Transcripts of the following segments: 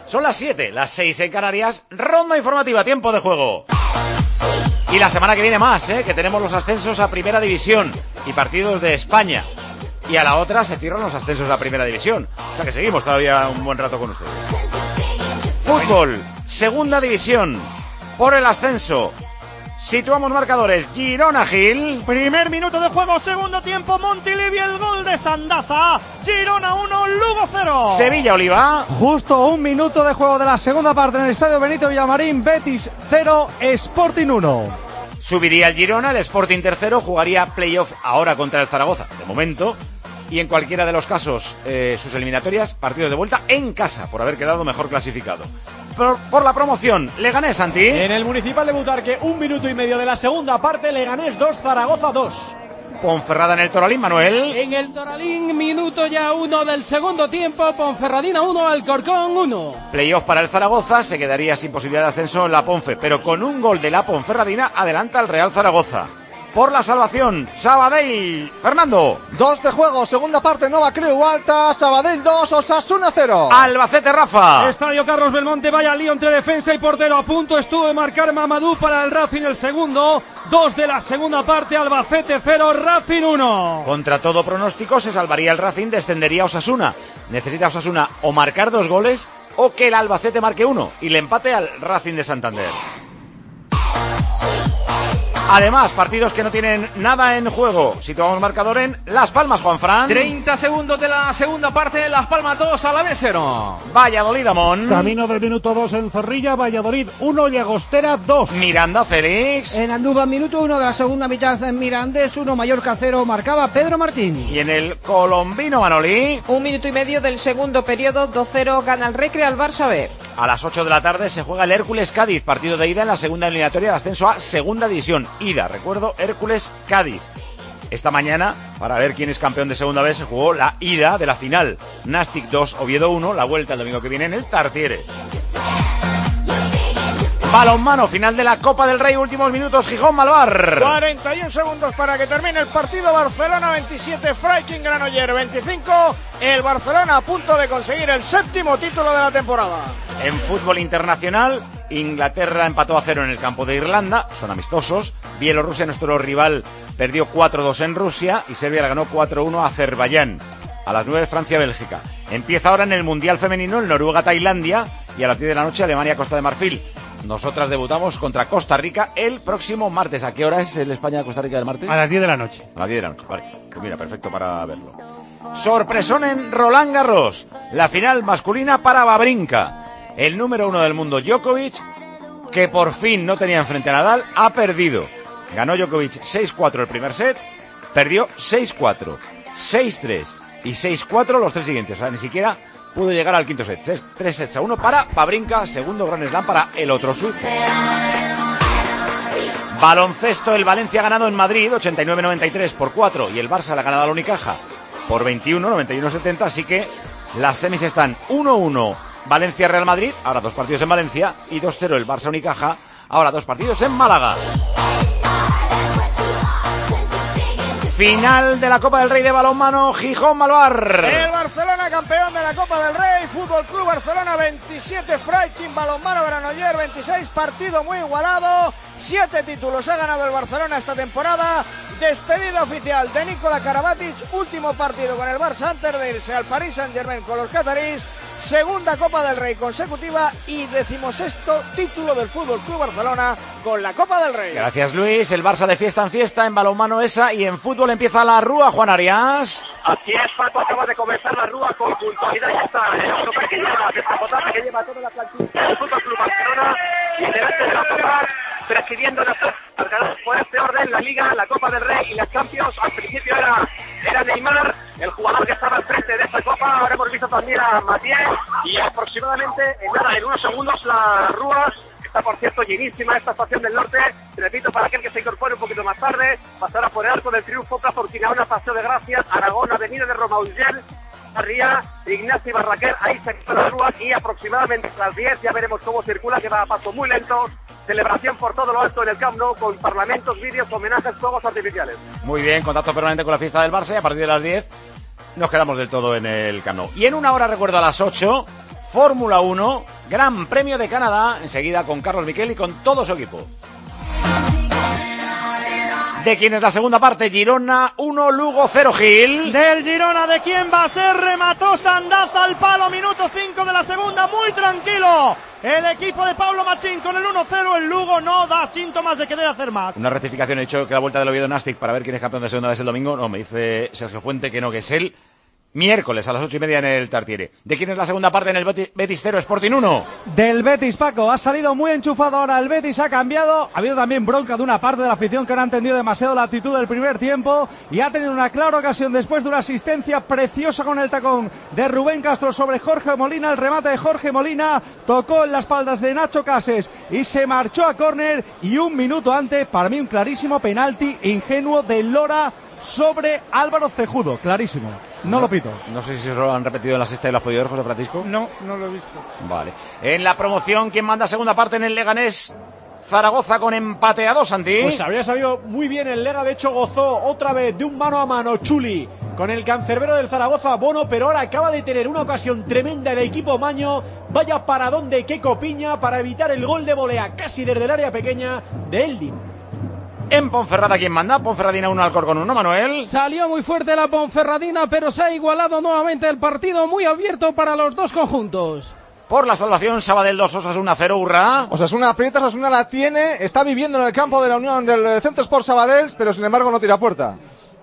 Son las 7, las 6 en Canarias. Ronda informativa, tiempo de juego. Y la semana que viene más, que tenemos los ascensos a Primera División y partidos de España. Y a la otra se cierran los ascensos a Primera División. O sea que seguimos todavía un buen rato con ustedes. Fútbol, Segunda División. Por el ascenso. Situamos marcadores. Girona-Gil. Primer minuto de juego, segundo tiempo. Montilivi, el gol de Sandaza. Girona 1, Lugo 0. Sevilla-Oliva. Justo un minuto de juego de la segunda parte en el estadio Benito Villamarín. Betis 0, Sporting 1. Subiría el Girona, el Sporting tercero. Jugaría playoff ahora contra el Zaragoza, de momento. Y en cualquiera de los casos, sus eliminatorias, partidos de vuelta en casa, por haber quedado mejor clasificado. Por la promoción, Leganés, Santi. En el Municipal de Butarque, un minuto y medio de la segunda parte, Leganés 2, Zaragoza 2. Ponferrada en el Toralín, Manuel. En el Toralín, minuto ya 1 del segundo tiempo, Ponferradina 1, Alcorcón 1. Playoff para el Zaragoza, se quedaría sin posibilidad de ascenso en la Ponfe, pero con un gol de la Ponferradina adelanta al Real Zaragoza. Por la salvación, Sabadell, Fernando. 2 de juego, segunda parte, Nova Creu Alta, Sabadell 2, Osasuna 0. Albacete, Rafa. Estadio Carlos Belmonte, vaya lío entre defensa y portero. A punto estuvo de marcar Mamadou para el Racing el segundo. 2 de la segunda parte, Albacete 0, Racing 1. Contra todo pronóstico se salvaría el Racing, descendería Osasuna. Necesita Osasuna o marcar 2 goles o que el Albacete marque 1 y le empate al Racing de Santander. Además, partidos que no tienen nada en juego. Situamos marcador en Las Palmas, Juanfran. 30 segundos de la segunda parte, Las Palmas 2, Alavés 0. Valladolid, Amón. Camino del minuto 2 en Zorrilla, Valladolid 1, Llagostera 2. Miranda, Félix. En Andúba, minuto 1 de la segunda mitad en Mirandés 1, Mallorca 0, marcaba Pedro Martín. Y en el Colombino, Manolí. Un minuto y medio del segundo periodo, 2-0, gana el Recre al Barça B. A las 8 de la tarde se juega el Hércules-Cádiz, partido de ida en la segunda eliminatoria de ascenso a Segunda División. Ida, recuerdo, Hércules-Cádiz. Esta mañana, para ver quién es campeón de segunda vez, se jugó la ida de la final. Nastic 2, Oviedo 1, la vuelta el domingo que viene en el Tartiere. Balonmano, final de la Copa del Rey, últimos minutos, Gijón-Malvar. 41 segundos para que termine el partido. Barcelona 27, Freiking Granollers 25. El Barcelona a punto de conseguir el 7º título de la temporada. En fútbol internacional, Inglaterra empató a 0 en el campo de Irlanda, son amistosos. Bielorrusia, nuestro rival, perdió 4-2 en Rusia y Serbia le ganó 4-1 a Azerbaiyán. A las 9, Francia-Bélgica. Empieza ahora en el Mundial Femenino, el Noruega-Tailandia, y a las 10 de la noche, Alemania-Costa de Marfil. Nosotras debutamos contra Costa Rica el próximo martes. ¿A qué hora es el España-Costa Rica del martes? A las 10 de la noche. A las 10 de la noche, vale. Pues mira, perfecto para verlo. Sorpresón en Roland Garros. La final masculina para Wawrinka. El número 1 del mundo, Djokovic, que por fin no tenía enfrente a Nadal, ha perdido. Ganó Djokovic 6-4 el primer set, perdió 6-4, 6-3 y 6-4 los 3 siguientes. O sea, ni siquiera pudo llegar al quinto set. 3-1 para Wawrinka, segundo Grand Slam para el otro suizo. Baloncesto, el Valencia ha ganado en Madrid 89-93 por 4 y el Barça le ha ganado a la Unicaja por 21, 91-70, así que las semis están 1-1 Valencia-Real Madrid, ahora 2 partidos en Valencia, y 2-0 el Barça-Unicaja, ahora 2 partidos en Málaga. Final de la Copa del Rey de balonmano, Gijón-Malvar. El Barcelona campeón de la Copa del Rey, Fútbol Club Barcelona 27, Freiking balonmano Granollers 26, partido muy igualado, 7 títulos ha ganado el Barcelona esta temporada. Despedida oficial de Nikola Karabatic, último partido con el Barça antes de irse al Paris Saint-Germain con los catarís. Segunda Copa del Rey consecutiva y 16º título del Fútbol Club Barcelona con la Copa del Rey. Gracias, Luis. El Barça de fiesta en fiesta, en balonmano esa, y en fútbol empieza la Rúa, Juan Arias. Así es, Paco, acaba de comenzar la Rúa con puntualidad. Ya está el pequeño descapotaje que lleva toda la plantilla del Fútbol Club Barcelona y delante de la Copa, presidiendo por este orden la Liga, la Copa del Rey y las Champions. Al principio era Neymar, el jugador que estaba al frente de esta Copa. Ahora hemos visto también a Matías y aproximadamente en unos segundos la Rúa. Está, por cierto, llenísima esta estación del norte. Repito, para aquel que se incorpore un poquito más tarde, pasará por el Arco del Triunfo, Plaza Urquinaona, Paseo de Gracias, Aragón, Avenida de Roma Urgell, Ría, Ignacio Barraquer, ahí se quita la Rúa y aproximadamente a las 10 ya veremos cómo circula, que va a paso muy lento. Celebración por todo lo alto en el Camp Nou con parlamentos, vídeos, homenajes, fuegos artificiales. Muy bien, contacto permanente con la fiesta del Barça y a partir de las 10 nos quedamos del todo en el Camp Nou. Y en una hora, recuerdo, a las 8, Fórmula 1, Gran Premio de Canadá, enseguida con Carlos Miquel y con todo su equipo. ¿De quién es la segunda parte? Girona 1, Lugo 0, Gil. Del Girona, ¿de quién va a ser? Remató Sandaza al palo, minuto 5 de la segunda, muy tranquilo. El equipo de Pablo Machín con el 1-0, el Lugo no da síntomas de querer hacer más. Una rectificación, he dicho que la vuelta del Oviedo Nastic para ver quién es campeón de segunda vez el domingo. No, me dice Sergio Fuente que no, que es él. Miércoles a las 8:30 en el Tartiere. ¿De quién es la segunda parte en el Betis 0, Sporting 1? Del Betis, Paco. Ha salido muy enchufado ahora el Betis, ha cambiado. Ha habido también bronca de una parte de la afición que no ha entendido demasiado la actitud del primer tiempo y ha tenido una clara ocasión después de una asistencia preciosa con el tacón de Rubén Castro sobre Jorge Molina. El remate de Jorge Molina tocó en las espaldas de Nacho Cases y se marchó a córner. Y un minuto antes, para mí un clarísimo penalti ingenuo de Lora sobre Álvaro Cejudo, clarísimo. No lo pito. No sé si eso lo han repetido en la sexta y lo has podido ver, José Francisco. No lo he visto. Vale. En la promoción, ¿quién manda segunda parte en el Leganés? Zaragoza con empate a 2, Santi. Pues habría sabido muy bien el Lega, de hecho gozó otra vez de un mano a mano Chuli con el cancerbero del Zaragoza, Bono, pero ahora acaba de tener una ocasión tremenda el equipo maño. Vaya paradón de Keco Piña para evitar el gol de volea casi desde el área pequeña de Eldin. En Ponferrada, ¿quién manda? Ponferradina 1, Alcorcón 1, Manuel. Salió muy fuerte la Ponferradina, pero se ha igualado nuevamente el partido, muy abierto para los dos conjuntos. Por la salvación, Sabadell 2, Osasuna 0, Urra. Osasuna aprieta, Osasuna la tiene, está viviendo en el campo de la Unión del Centro Sport Sabadell, pero sin embargo no tira puerta.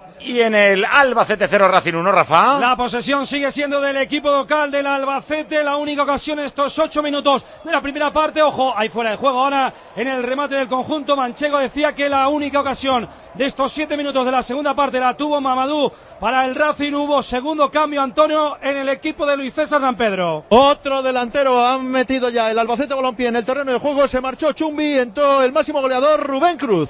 Y en el Albacete 0, Racing 1, Rafa. La posesión sigue siendo del equipo local del Albacete. La única ocasión estos 8 minutos de la primera parte. Ojo, ahí fuera de juego ahora en el remate del conjunto. Manchego decía que la única ocasión de estos 7 minutos de la segunda parte la tuvo Mamadou para el Racing. Hubo segundo cambio, Antonio, en el equipo de Luis César San Pedro. Otro delantero han metido ya el Albacete Balompié en el terreno de juego. Se marchó Chumbi, entró el máximo goleador Rubén Cruz.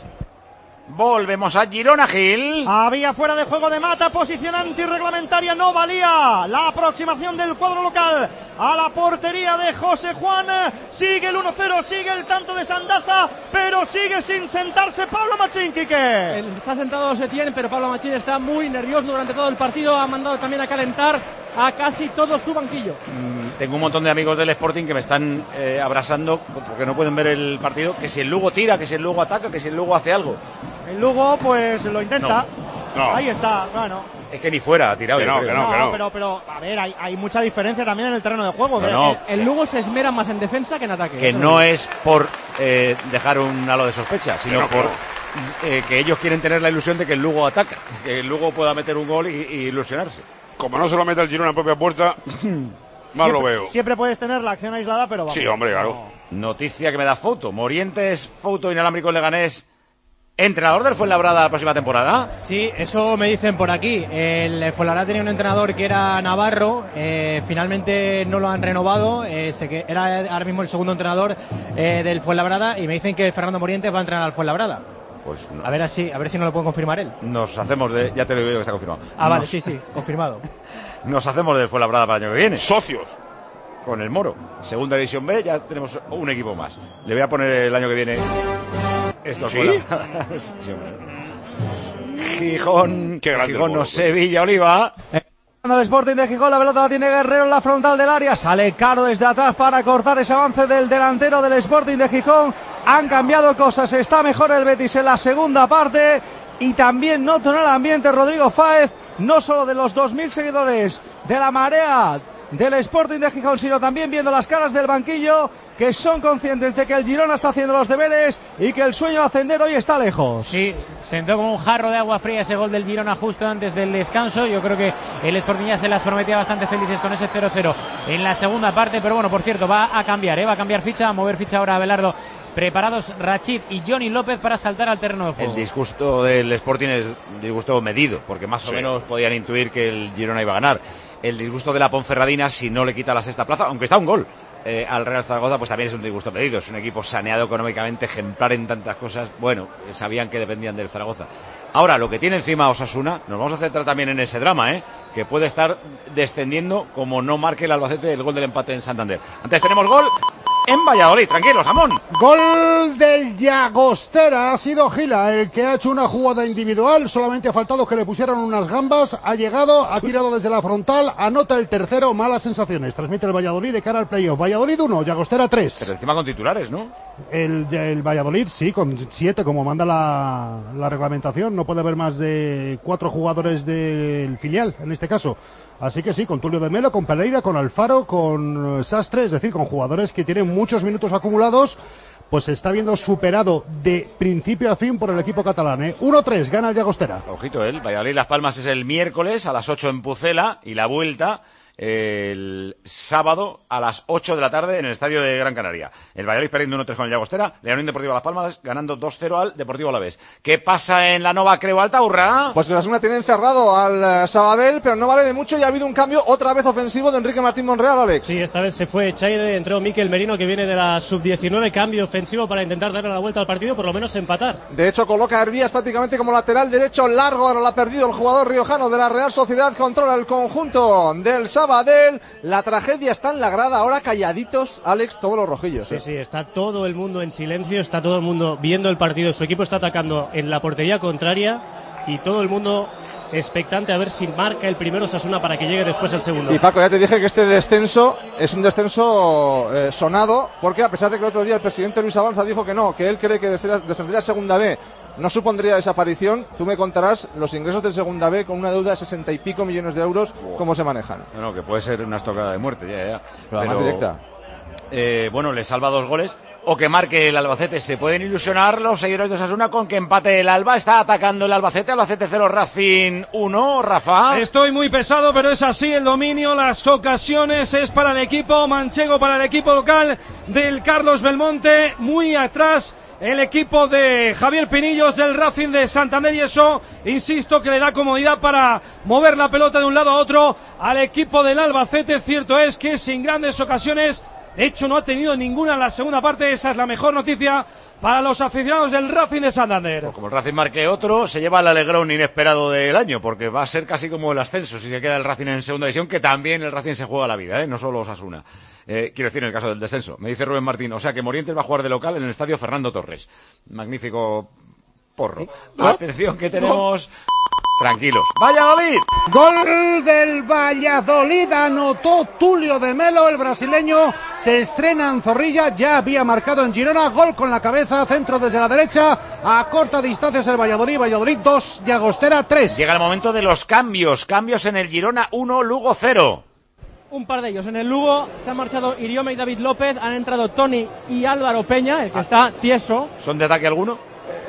Volvemos a Girona, Gil. Había fuera de juego de Mata, posición antirreglamentaria, no valía la aproximación del cuadro local a la portería de José Juan. Sigue el 1-0, sigue el tanto de Sandaza, pero sigue sin sentarse Pablo Machín, Quique. Está sentado Setién, pero Pablo Machín está muy nervioso durante todo el partido. Ha mandado también a calentar a casi todo su banquillo. Tengo un montón de amigos del Sporting que me están abrazando porque no pueden ver el partido. Que si el Lugo tira, que si el Lugo ataca, que si el Lugo hace algo. El Lugo pues lo intenta. No. Ahí está, bueno. Es que ni fuera ha tirado. Pero a ver, hay mucha diferencia también en el terreno de juego. El Lugo se esmera más en defensa que en ataque. Que no es por dejar un halo de sospecha, sino por que ellos quieren tener la ilusión de que el Lugo ataca, que el Lugo pueda meter un gol y ilusionarse. Como no se lo mete el Girona en propia puerta, más lo veo. Siempre puedes tener la acción aislada, pero vamos. Sí, hombre, claro. Noticia que me da Foto. Morientes, Foto inalámbrico en Leganés. ¿Entrenador del Fuenlabrada la próxima temporada? Sí, eso me dicen por aquí. El Fuenlabrada tenía un entrenador que era Navarro, finalmente no lo han renovado, era ahora mismo el segundo entrenador del Fuenlabrada y me dicen que Fernando Morientes va a entrenar al Fuenlabrada. Pues no. A ver si no lo puedo confirmar él. Nos hacemos de... Ya te lo digo que está confirmado. Vale, sí, confirmado. Nos hacemos del Fuenlabrada para el año que viene. Socios. Con el Moro. Segunda División B, ya tenemos un equipo más. Le voy a poner el año que viene... Esto ¿Sí? Sí, Gijón, no, Sevilla, Oliva. El Sporting de Gijón, la pelota la tiene Guerrero en la frontal del área, sale Caro desde atrás para cortar ese avance del delantero del Sporting de Gijón. Han cambiado cosas, está mejor el Betis en la segunda parte y también noto en el ambiente Rodrigo Fáez, no solo de los 2.000 seguidores de la marea del Sporting de Gijón, sino también viendo las caras del banquillo, que son conscientes de que el Girona está haciendo los deberes y que el sueño de ascender hoy está lejos. Sí, sentó como un jarro de agua fría ese gol del Girona justo antes del descanso. Yo creo que el Sporting ya se las prometía bastante felices con ese 0-0 en la segunda parte, pero bueno, por cierto, va a cambiar ficha, a mover ficha ahora Abelardo. Preparados Rachid y Johnny López para saltar al terreno de juego. El disgusto del Sporting es disgusto medido, porque más o menos podían intuir que el Girona iba a ganar. El disgusto de la Ponferradina, si no le quita la sexta plaza, aunque está un gol al Real Zaragoza, pues también es un disgusto medido. Es un equipo saneado económicamente, ejemplar en tantas cosas. Bueno, sabían que dependían del Zaragoza. Ahora, lo que tiene encima Osasuna, nos vamos a centrar también en ese drama, que puede estar descendiendo como no marque el Albacete el gol del empate en Santander. Antes tenemos gol en Valladolid. Tranquilos, Amón. Gol del Llagostera. Ha sido Gila el que ha hecho una jugada individual. Solamente ha faltado que le pusieran unas gambas. Ha llegado, ha tirado desde la frontal. Anota el tercero. Malas sensaciones. Transmite el Valladolid de cara al playoff. Valladolid 1, Llagostera 3. Pero encima con titulares, ¿no? El Valladolid, sí, con 7, como manda la reglamentación. No puede haber más de 4 jugadores del filial, en este caso. Así que sí, con Tulio de Melo, con Pereira, con Alfaro, con Sastre, es decir, con jugadores que tienen muchos minutos acumulados, pues se está viendo superado de principio a fin por el equipo catalán. 1-3, gana el Llagostera. Ojito, el Valladolid Las Palmas es el miércoles a las 8 en Pucela y la vuelta el sábado a las 8 de la tarde en el estadio de Gran Canaria. El Valladolid perdiendo 1-3 con el Llagostera, León Deportivo Las Palmas ganando 2-0 al Deportivo Alavés. ¿Qué pasa en la Nova Creu Altaurra? Pues que la segunda tiene encerrado al Sabadell, pero no vale de mucho y ha habido un cambio otra vez ofensivo de Enrique Martín Monreal, Alex. Sí, esta vez se fue Chaide, entró Mikel Merino, que viene de la sub-19, cambio ofensivo para intentar darle la vuelta al partido, por lo menos empatar. De hecho, coloca a Hervías prácticamente como lateral derecho largo, ahora lo ha perdido el jugador riojano de la Real Sociedad, controla el conjunto del Sabadell. La tragedia está en la grada, ahora calladitos, Alex, todos los rojillos. Sí, está todo el mundo en silencio, está todo el mundo viendo el partido, su equipo está atacando en la portería contraria y todo el mundo expectante a ver si marca el primero Osasuna para que llegue después el segundo. Y Paco, ya te dije que este descenso es un descenso sonado, porque a pesar de que el otro día el presidente Luis Avanza dijo que no, que él cree que descendería a Segunda B, no supondría desaparición. Tú me contarás los ingresos del Segunda B con una deuda de 60 y pico millones de euros, cómo se manejan. No, que puede ser una estocada de muerte, ya. Pero más directa. Bueno, le salva 2 goles. O que marque el Albacete. Se pueden ilusionar los seguidores de Osasuna con que empate el Alba. Está atacando el Albacete 0, Racing 1, Rafa. Estoy muy pesado, pero es así el dominio. Las ocasiones es para el equipo manchego, para el equipo local del Carlos Belmonte. Muy atrás el equipo de Javier Pinillos del Racing de Santander, y eso, insisto, que le da comodidad para mover la pelota de un lado a otro al equipo del Albacete. Cierto es que sin grandes ocasiones, de hecho no ha tenido ninguna en la segunda parte. Esa es la mejor noticia para los aficionados del Racing de Santander. Pues como el Racing marque otro, se lleva el alegrón inesperado del año, porque va a ser casi como el ascenso si se queda el Racing en segunda división, que también el Racing se juega la vida, no solo Osasuna. Quiero decir, en el caso del descenso. Me dice Rubén Martín, o sea que Morientes va a jugar de local en el estadio Fernando Torres. Magnífico porro. Atención que tenemos... Tranquilos. ¡Valladolid! Gol del Valladolid, anotó Tulio de Melo, el brasileño se estrena en Zorrilla, ya había marcado en Girona, gol con la cabeza, centro desde la derecha, a corta distancia es el Valladolid 2, Llagostera 3. Llega el momento de los cambios en el Girona 1, Lugo 0. Un par de ellos. En el Lugo se han marchado Iriome y David López, han entrado Toni y Álvaro Peña, el que está tieso. ¿Son de ataque alguno?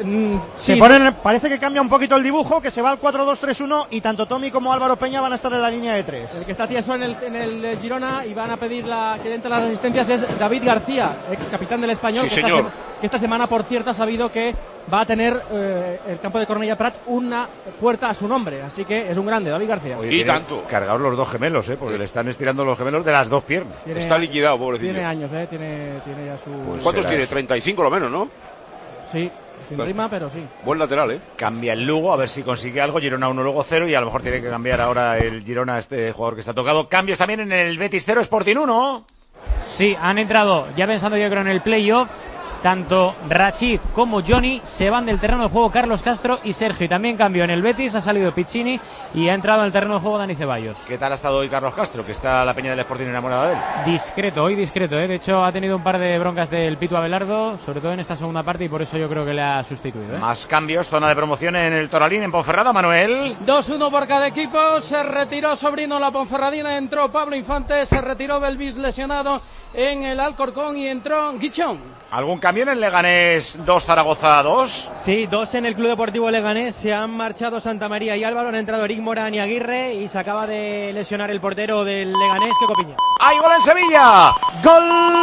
Sí, parece que cambia un poquito el dibujo, que se va al 4-2-3-1 y tanto Tommy como Álvaro Peña van a estar en la línea de 3. El que está tieso en el Girona y van a pedir que entre las asistencias es David García, ex capitán del Español, sí, que esta semana, por cierto, ha sabido que va a tener el campo de Cornellà Prat una puerta a su nombre, así que es un grande, David García. Oye, y tanto. Cargados los 2 gemelos, porque le están estirando los gemelos de las 2 piernas. Está liquidado, pobrecillo. Tiene años, tiene ya su... Pues ¿cuántos tiene? 35 lo menos, ¿no? Sí. Sin rima, pero sí. Buen lateral, Cambia el Lugo, a ver si consigue algo. Girona 1, Lugo 0, y a lo mejor tiene que cambiar ahora el Girona, este jugador que está tocado. Cambios también en el Betis 0, Sporting 1. Sí, han entrado, ya pensando yo creo en el playoff, tanto Rachid como Johnny. Se van del terreno de juego Carlos Castro y Sergio. Y también cambio en el Betis, ha salido Piccini y ha entrado en el terreno de juego Dani Ceballos. ¿Qué tal ha estado hoy Carlos Castro, que está la peña del Sporting enamorada de él? Discreto, hoy discreto, De hecho ha tenido un par de broncas del Pitu Abelardo, sobre todo en esta segunda parte, y por eso yo creo que le ha sustituido, Más cambios, zona de promoción en el Toralín, en Ponferrada, Manuel. 2-1 por cada equipo. Se retiró Sobrino, la Ponferradina, entró Pablo Infante, se retiró Belvis lesionado en el Alcorcón y entró Guichón. ¿Algún cambio en el Leganés 2, Zaragoza 2? Sí, 2 en el Club Deportivo Leganés. Se han marchado Santa María y Álvaro, han entrado Eric Morán y Aguirre, y se acaba de lesionar el portero del Leganés, Keko Piña. ¡Hay gol en Sevilla! ¡Gol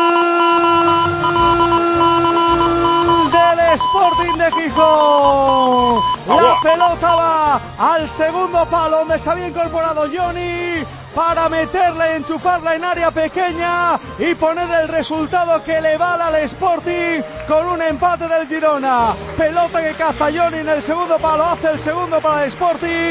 del Sporting de Gijón! La pelota va al segundo palo, donde se había incorporado Johnny para meterla y enchufarla en área pequeña y poner el resultado que le vale al Sporting con un empate del Girona. Pelota que caza Johnny en el segundo palo, hace el segundo para el Sporting.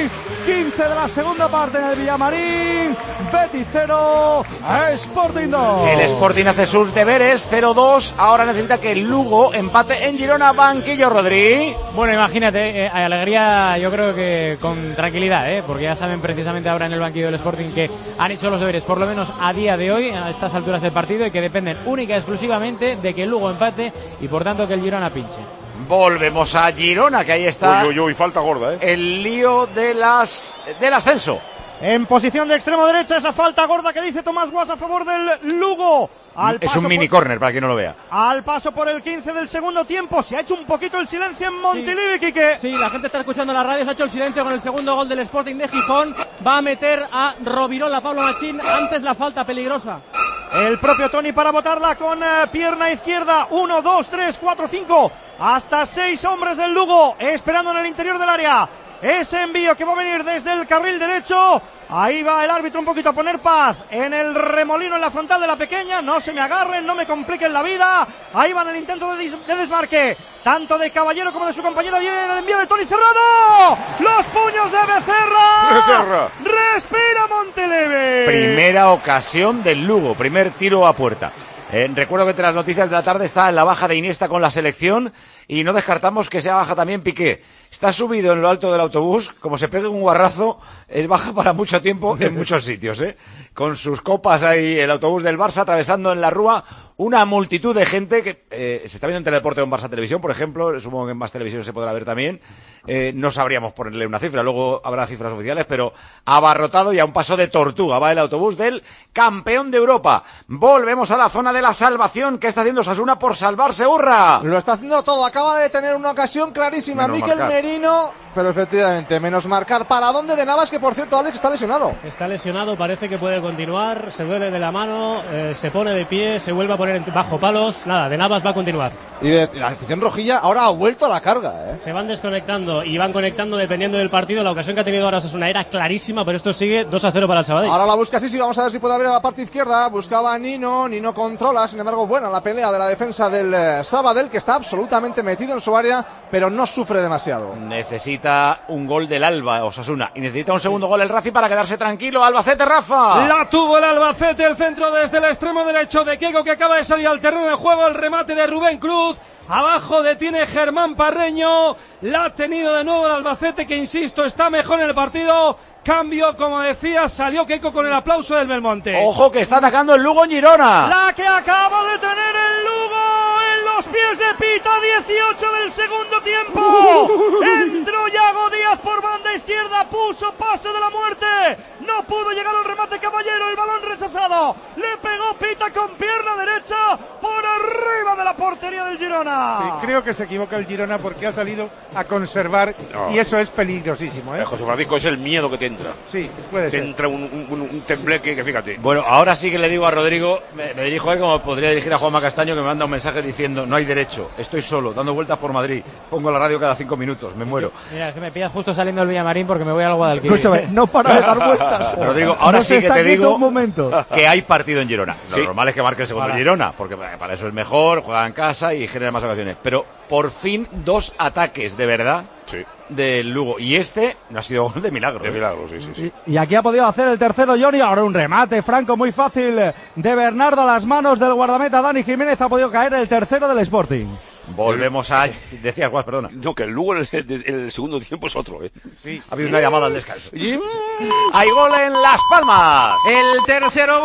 15 de la segunda parte en el Villamarín. Betis 0, Sporting 2. El Sporting hace sus deberes, 0-2. Ahora necesita que el Lugo empate en Girona. Banquillo, Rodri. Bueno, imagínate, alegría yo creo que con tranquilidad, porque ya saben precisamente ahora en el banquillo del Sporting que han hecho los deberes, por lo menos a día de hoy, a estas alturas del partido, y que dependen única y exclusivamente de que el Lugo empate y por tanto que el Girona pinche. Volvemos a Girona, que ahí está. Uy, falta gorda, el lío del ascenso. En posición de extremo derecha, esa falta gorda que dice Tomás Guas a favor del Lugo. Es un mini córner para quien no lo vea. Al paso por el 15 del segundo tiempo, se ha hecho un poquito el silencio en Montilivi, Quique. Sí, la gente está escuchando la radio, se ha hecho el silencio con el segundo gol del Sporting de Gijón. Va a meter a Rovirola, Pablo Machín, antes la falta peligrosa. El propio Toni para botarla con pierna izquierda. 1, 2, 3, 4, 5. Hasta 6 hombres del Lugo esperando en el interior del área. Ese envío que va a venir desde el carril derecho. Ahí va el árbitro un poquito a poner paz en el remolino en la frontal de la pequeña. No se me agarren, no me compliquen la vida. Ahí va en el intento de desmarque, tanto de Caballero como de su compañero. Viene el envío de Toni Cerrado. Los puños de Becerra. Respira Montilivi. Primera ocasión del Lugo, primer tiro a puerta. Recuerdo que entre las noticias de la tarde está la baja de Iniesta con la selección y no descartamos que sea baja también Piqué. Está subido en lo alto del autobús, como se pegue un guarrazo, es baja para mucho tiempo en muchos sitios, con sus copas ahí, el autobús del Barça atravesando en la Rúa una multitud de gente que se está viendo en Teledeporte o en Barça Televisión, por ejemplo, supongo que en Más Televisión se podrá ver también. No sabríamos ponerle una cifra, luego habrá cifras oficiales, pero abarrotado y a un paso de tortuga va el autobús del campeón de Europa. Volvemos a la zona de la salvación. ¿Qué está haciendo Osasuna por salvarse, Urra? Lo está haciendo todo, acaba de tener una ocasión clarísima Mikel Merino, pero efectivamente, menos marcar. ¿Para dónde de Navas, que por cierto Alex está lesionado? Está lesionado, parece que puede continuar, se duele de la mano, se pone de pie, se vuelve a poner bajo palos, nada, de Navas va a continuar. Y la afición rojilla ahora ha vuelto a la carga, Se van desconectando y van conectando dependiendo del partido. La ocasión que ha tenido ahora Osasuna era clarísima, pero esto sigue 2-0 para el Sabadell. Ahora la busca sí, vamos a ver si puede abrir a la parte izquierda. Buscaba a Nino controla, sin embargo buena la pelea de la defensa del Sabadell, que está absolutamente metido en su área, pero no sufre demasiado. Necesita un gol del Alba, Osasuna, y necesita un segundo gol el Racing para quedarse tranquilo. Albacete, Rafa. La tuvo el Albacete, el centro desde el extremo derecho de Keiko, que acaba de salir al terreno de juego. El remate de Rubén Cruz. Abajo detiene Germán Parreño. La ha tenido de nuevo el Albacete, que insisto, está mejor en el partido. Cambio, como decía, salió Keiko con el aplauso del Belmonte. Ojo que está atacando el Lugo en Girona. La que acaba de tener el Lugo en los pies de Pita, 18 del segundo tiempo. Entró Yago Díaz por banda izquierda, puso pase de la muerte. No pudo llegar al remate Caballero, el balón rechazado. Le pegó Pita con pierna derecha por arriba de la portería del Girona. Sí, creo que se equivoca el Girona porque ha salido a conservar y eso es peligrosísimo. José Francisco, es el miedo que te entra. Sí, puede ser. Te entra un tembleque que fíjate. Bueno, ahora sí que le digo a Rodrigo, me dirijo a él como podría dirigir a Juanma Castaño, que me manda un mensaje diciendo: no hay derecho, estoy solo, dando vueltas por Madrid, pongo la radio cada 5 minutos, me muero. Mira, es que me pillas justo saliendo del Villamarín porque me voy al Guadalquivir. Escúchame, no para de dar vueltas. Rodrigo, ahora sí que te digo un que hay partido en Girona. Lo Sí. normal es que marque el segundo en Girona, porque para eso es mejor, juega en casa y genera más ocasiones. Pero por fin 2 ataques de verdad del Lugo, y este no ha sido gol de milagro. De milagro, sí. Y aquí ha podido hacer el tercero Johnny. Ahora un remate franco muy fácil de Bernardo a las manos del guardameta Dani Jiménez. Ha podido caer el tercero del Sporting. Volvemos a... Decías, Guas, perdona. No, que el Lugo en el segundo tiempo es otro, Sí. Ha habido una llamada al descanso. Hay gol en Las Palmas. El tercero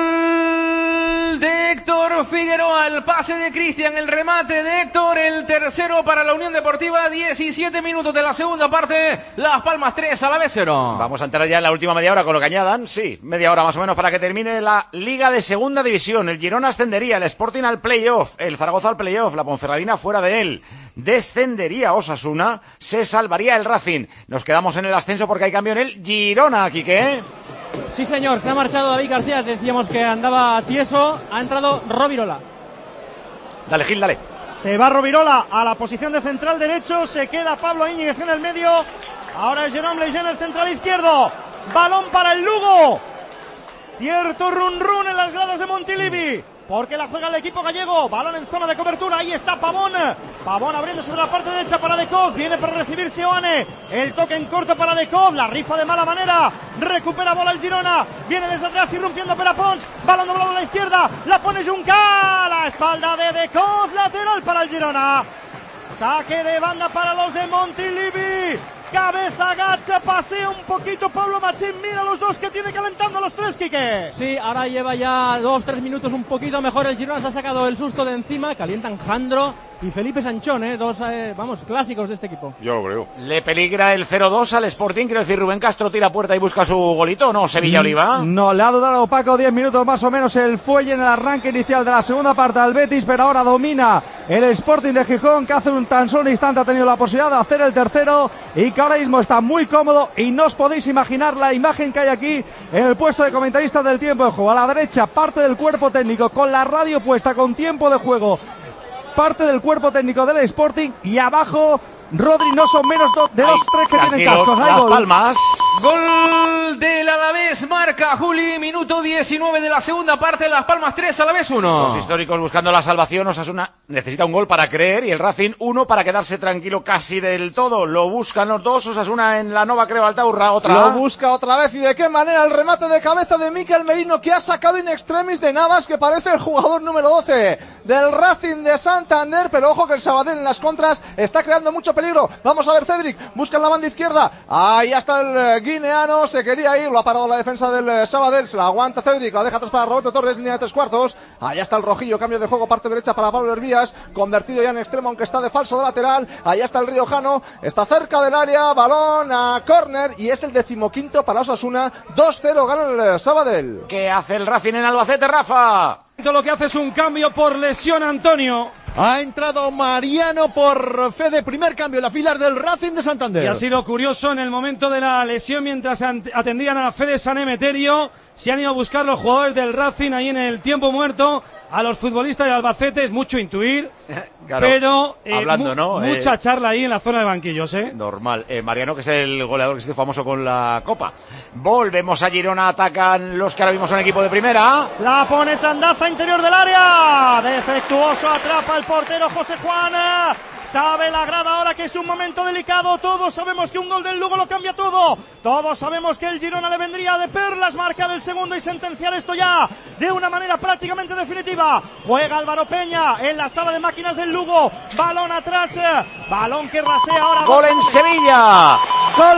gol de Héctor Figueroa, el pase de Cristian, el remate de Héctor, el tercero para la Unión Deportiva. 17 minutos de la segunda parte, Las Palmas 3, Alavés 0. Vamos a entrar ya en la última media hora con lo que añadan, media hora más o menos para que termine la Liga de Segunda División. El Girona ascendería, el Sporting al playoff, el Zaragoza al playoff, la Ponferradina fuera de él. Descendería Osasuna, se salvaría el Racing. Nos quedamos en el ascenso porque hay cambio en el Girona, Quique. Sí, señor, se ha marchado David García, decíamos que andaba tieso, ha entrado Rovirola. Dale, Gil, dale. Se va Rovirola a la posición de central derecho, se queda Pablo Íñiguez en el medio. Ahora es Jerome Lejeune el central izquierdo. Balón para el Lugo. Cierto run en las gradas de Montilivi. porque la juega el equipo gallego. Balón en zona de cobertura, ahí está Pavón. Pavón abriendo sobre la parte derecha para De Coz, viene para recibir Seoane. El toque en corto para De Coz, la rifa de mala manera. Recupera bola el Girona, viene desde atrás irrumpiendo Pere Pons. Balón doblado a la izquierda, la pone Junca, la espalda de Coz, lateral para el Girona. Saque de banda para los de Montilivi. Cabeza, agacha, pasea un poquito Pablo Machín. Mira los dos que tiene calentando los tres, Quique. Sí, ahora lleva ya 2-3 minutos un poquito mejor el Girona. Se ha sacado el susto de encima. Calientan Jandro y Felipe Sanchón, dos clásicos de este equipo. Yo lo creo. Le peligra el 0-2 al Sporting. Quiero decir, Rubén Castro tira puerta y busca su golito, ¿no? Sevilla Oliva. No, le ha dado Paco 10 minutos más o menos el fuelle en el arranque inicial de la segunda parte al Betis, pero ahora domina el Sporting de Gijón, que hace un tan solo instante ha tenido la posibilidad de hacer el tercero y que ahora mismo está muy cómodo. Y no os podéis imaginar la imagen que hay aquí en el puesto de comentaristas del tiempo de juego. A la derecha, parte del cuerpo técnico con la radio puesta con tiempo de juego, parte del cuerpo técnico del Sporting, y abajo Rodri, no son menos de 2-3 que tienen cascos. Las Palmas. Gol del Alavés, marca Juli, minuto 19 de la segunda parte. Las Palmas 3, Alavés 1. Los históricos buscando la salvación. Osasuna necesita un gol para creer y el Racing 1 para quedarse tranquilo casi del todo. Lo buscan los dos. Osasuna en la Nova Creu Altaurra, otra. Lo busca otra vez, y de qué manera. El remate de cabeza de Mikel Merino, que ha sacado in extremis de Navas, que parece el jugador número 12 del Racing de Santander. Pero ojo que el Sabadell en las contras está creando mucho peligro. Vamos a ver, Cedric busca en la banda izquierda. Ahí está el guineano, se quería ir, lo ha parado la defensa del Sabadell. Se la aguanta Cedric, la deja atrás para Roberto Torres, línea de 3/4. Ahí está el rojillo, cambio de juego, parte derecha para Pablo Hervías, convertido ya en extremo, aunque está de falso de lateral. Ahí está el riojano, está cerca del área, balón a córner, y es el 15º para Osasuna. 2-0 gana el Sabadell. ¿Qué hace el Racing en Albacete, Rafa? Lo que hace es un cambio por lesión, Antonio. Ha entrado Mariano por Fede, primer cambio en la fila del Racing de Santander. Y ha sido curioso, en el momento de la lesión, mientras atendían a Fede San Emeterio, se han ido a buscar los jugadores del Racing ahí en el tiempo muerto a los futbolistas de Albacete. Es mucho intuir, claro, pero hablando, ¿no? Mucha charla ahí en la zona de banquillos, Normal. Mariano, que es el goleador que se hizo famoso con la Copa. Volvemos a Girona, atacan los que ahora mismo son equipo de primera. La pone Sandaza, interior del área, defectuoso, atrapa el portero José Juan. Sabe la grada ahora que es un momento delicado. Todos sabemos que un gol del Lugo lo cambia todo. Todos sabemos que el Girona le vendría de perlas marcar el segundo y sentenciar esto ya de una manera prácticamente definitiva. Juega Álvaro Peña en la sala de máquinas del Lugo. Balón atrás, balón que rasea ahora. Gol en Sevilla. Gol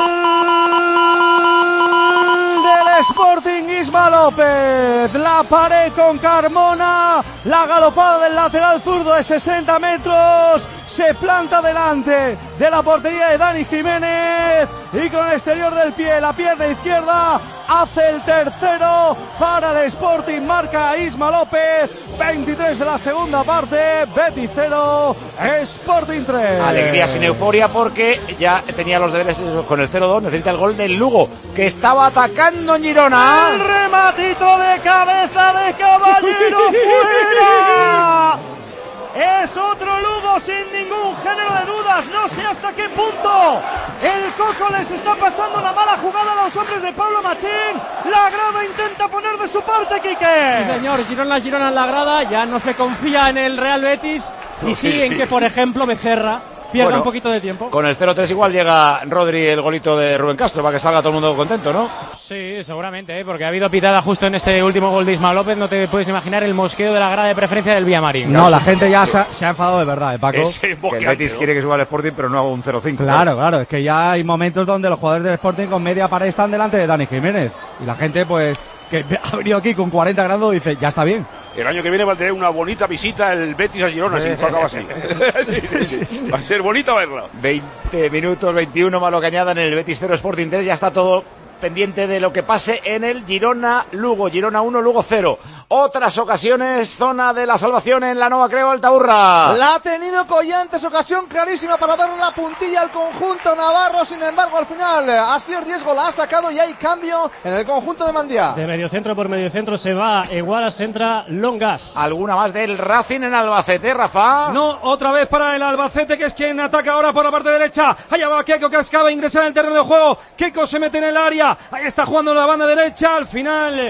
del Sporting, Isma López. La pared con Carmona. La galopada del lateral zurdo de 60 metros. Se planta delante de la portería de Dani Jiménez y con el exterior del pie, la pierna izquierda, hace el tercero para el Sporting. Marca Isma López. 23 de la segunda parte. Betis 0, Sporting 3. Alegría sin euforia porque ya tenía los deberes con el 0-2. Necesita el gol del Lugo, que estaba atacando en Girona. El rematito de cabeza de Caballero fuera. Es otro Lugo sin ningún género de dudas. No sé hasta qué punto el Coco les está pasando una mala jugada a los hombres de Pablo Machín. La grada intenta poner de su parte, Quique. Sí, señor, Girona en la grada. Ya no se confía en el Real Betis. Y sí en que, por ejemplo, Becerra pierda un poquito de tiempo. Con el 0-3 igual llega Rodri, el golito de Rubén Castro, para que salga todo el mundo contento, ¿no? Sí, seguramente, porque ha habido pitada justo en este último gol de Isma López. No te puedes imaginar el mosqueo de la grada de preferencia del Villamarín. No, la gente ya se ha enfadado de verdad, Paco. Que el Betis quiere que suba el Sporting, pero no haga un 0-5. Claro, es que ya hay momentos donde los jugadores del Sporting con media pared están delante de Dani Jiménez. Y la gente, pues, que ha venido aquí con 40 grados, dice, ya está bien. El año que viene va a tener una bonita visita el Betis a Girona, si acaba así. Sí. Va a ser bonita verla. 20 minutos, 21 más lo que añadan en el Betis 0, Sporting 3. Ya está todo pendiente de lo que pase en el Girona-Lugo. Girona 1, Lugo 0. Otras ocasiones, zona de la salvación en la Nova Creu Altaurra. La ha tenido Collantes, ocasión clarísima para darle la puntilla al conjunto navarro. Sin embargo, al final ha sido riesgo, la ha sacado y hay cambio en el conjunto de Mandía. De mediocentro por mediocentro se va Eguaras, entra Longas. ¿Alguna más del Racing en Albacete, Rafa? No, otra vez para el Albacete, que es quien ataca ahora por la parte derecha. Allá va Keiko, que acaba de ingresar en el terreno de juego. Keiko se mete en el área. Ahí está jugando en la banda derecha. Al final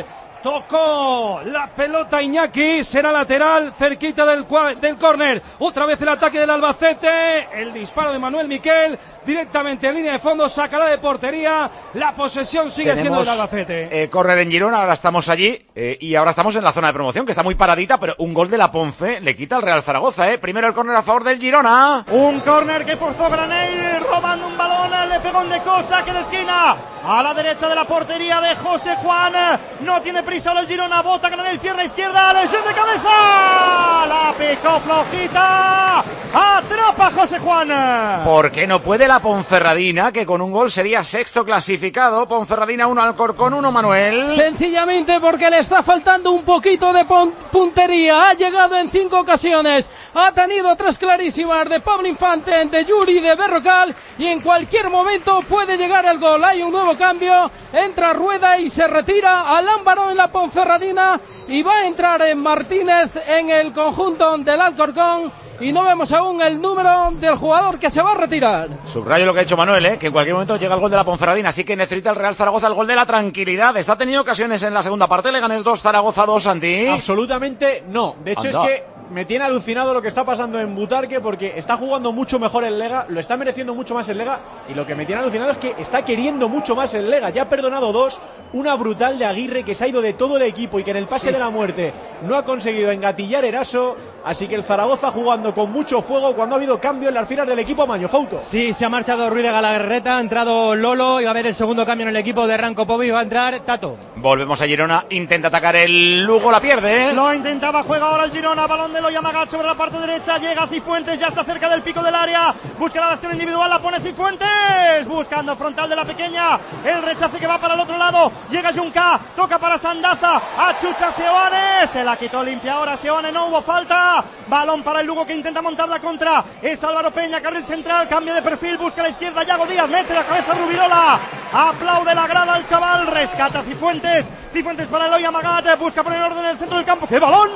Tocó la pelota Iñaki, será lateral, cerquita del córner. Otra vez el ataque del Albacete, el disparo de Manuel Miquel, directamente en línea de fondo, sacará de portería. La posesión sigue siendo del Albacete. Córner en Girona, ahora estamos allí y ahora estamos en la zona de promoción, que está muy paradita, pero un gol de la Ponfe le quita al Real Zaragoza. Primero el córner a favor del Girona. Un córner que forzó Granell, robando un balón, le pegó de cosa que de esquina a la derecha de la portería de José Juan. No tiene prisa el Girona, bota Granell, pierna izquierda, lesión de cabeza, la picó flojita, atrapa José Juan. ¿Por qué no puede la Ponferradina, que con un gol sería sexto clasificado? Ponferradina 1, Alcorcón 1, Manuel. Sencillamente porque le está faltando un poquito de puntería. Ha llegado en 5 ocasiones, ha tenido 3 clarísimas de Pablo Infante, de Yuri, de Berrocal, y en cualquier momento puede llegar el gol. Hay un nuevo cambio, entra Rueda y se retira a Lámbaro en la Ponferradina, y va a entrar en Martínez en el conjunto del Alcorcón, y no vemos aún el número del jugador que se va a retirar. Subrayo lo que ha hecho Manuel, que en cualquier momento llega el gol de la Ponferradina, así que necesita el Real Zaragoza el gol de la tranquilidad. ¿Está teniendo ocasiones en la segunda parte? ¿Leganés 2, Zaragoza 2, Santi? Absolutamente no. De hecho, es que me tiene alucinado lo que está pasando en Butarque, porque está jugando mucho mejor el Lega, lo está mereciendo mucho más el Lega, y lo que me tiene alucinado es que está queriendo mucho más el Lega. Ya ha perdonado 2, una brutal de Aguirre, que se ha ido de todo el equipo y que en el pase de la muerte no ha conseguido engatillar Eraso. Así que el Zaragoza jugando con mucho fuego cuando ha habido cambio en las filas del equipo Mañofauto. Sí, se ha marchado Ruiz de Galarreta, ha entrado Lolo, y va a haber el segundo cambio en el equipo de Ranko Povi, va a entrar Tato. Volvemos a Girona, intenta atacar el Lugo, la pierde. Lo intentaba, juega ahora el Girona, balón de Loya Magat sobre la parte derecha, llega Cifuentes, ya está cerca del pico del área, busca la acción individual, la pone Cifuentes, buscando frontal de la pequeña, el rechace que va para el otro lado, llega Junca, toca para Sandaza, achucha Seoane, se la quitó limpia ahora Seoane, no hubo falta. Balón para el Lugo que intenta montar la contra, es Álvaro Peña, carril central, cambio de perfil, busca a la izquierda, Yago Díaz, mete la cabeza Rubirola, aplaude la grada al chaval, rescata Cifuentes para Eloy Magat, busca poner orden en el centro del campo, ¡qué balón!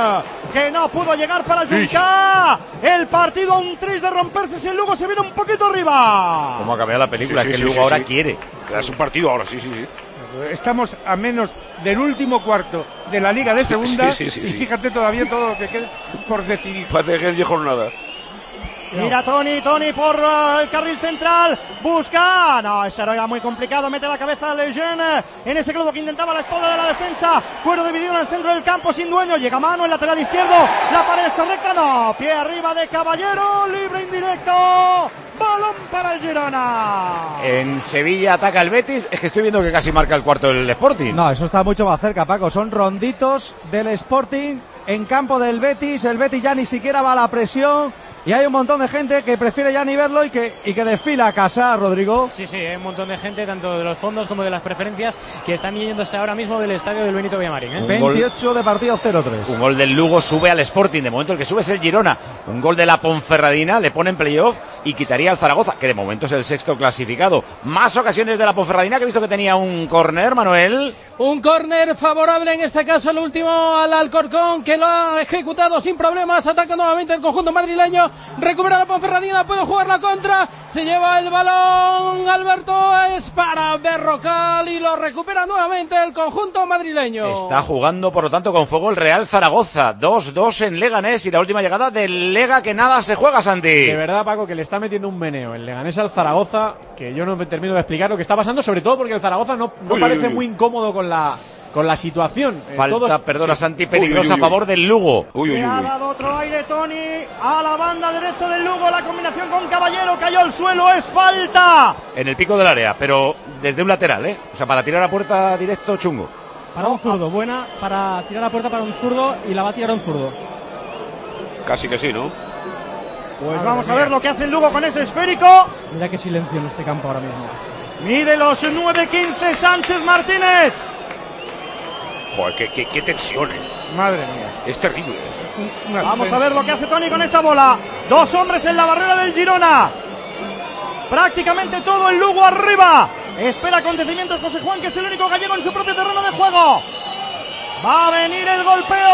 Que no pudo llegar para Junca, el partido a un tris de romperse si el Lugo se viene un poquito arriba. ¿Cómo ha cambiado la película? Que el Lugo ahora quiere. Es un partido ahora, sí. Estamos a menos del último cuarto de la Liga de Segunda, sí. y fíjate todavía todo lo que queda por decidir. Parece que es 10 jornadas. Mira Toni por el carril central, busca, no, ese era muy complicado, mete la cabeza a Lejeune en ese globo que intentaba la espalda de la defensa, cuero dividido en el centro del campo sin dueño, llega Mano, el lateral izquierdo, la pared es correcta, no, pie arriba de Caballero, libre indirecto, balón para el Girona. En Sevilla ataca el Betis, es que estoy viendo que casi marca el cuarto del Sporting. No, eso está mucho más cerca, Paco, son ronditos del Sporting en campo del Betis, el Betis ya ni siquiera va a la presión. Y hay un montón de gente que prefiere ya ni verlo y que desfila a casa, Rodrigo. Sí, hay un montón de gente, tanto de los fondos como de las preferencias, que están yéndose ahora mismo del estadio del Benito Villamarín. 28 de partido, 0-3. Un gol del Lugo sube al Sporting, de momento el que sube es el Girona. Un gol de la Ponferradina le pone en playoff y quitaría al Zaragoza, que de momento es el sexto clasificado. Más ocasiones de la Ponferradina, que he visto que tenía un córner, Manuel. Un córner favorable, en este caso el último al Alcorcón, que lo ha ejecutado sin problemas. Ataca nuevamente el conjunto madrileño, recupera la Ponferradina, puede jugar la contra, se lleva el balón Alberto, es para Berrocal y lo recupera nuevamente el conjunto madrileño. Está jugando por lo tanto con fuego el Real Zaragoza, 2-2 en Leganés, y la última llegada del Lega, que nada se juega, Santi. De verdad, Paco, que le está metiendo un meneo el Leganés al Zaragoza, que yo no me termino de explicar lo que está pasando, sobre todo porque el Zaragoza no parece muy incómodo con la situación. Falta, perdona, Santi, peligrosa a favor del Lugo. Le ha dado otro aire Toni a la banda derecha del Lugo, la combinación con Caballero, cayó al suelo, es falta. En el pico del área, pero desde un lateral, o sea, para tirar a puerta directo, chungo. Para un zurdo, buena para tirar a puerta para un zurdo, y la va a tirar un zurdo. Casi que sí, ¿no? Pues vamos a ver lo que hace el Lugo con ese esférico. Mira qué silencio en este campo ahora mismo. Mide los 9-15 Sánchez Martínez. Joder, qué tensión, Madre mía. Es terrible. Vamos a ver lo que hace Toni con esa bola. 2 hombres en la barrera del Girona. Prácticamente todo el Lugo arriba. Espera acontecimientos José Juan, que es el único gallego en su propio terreno de juego. Va a venir el golpeo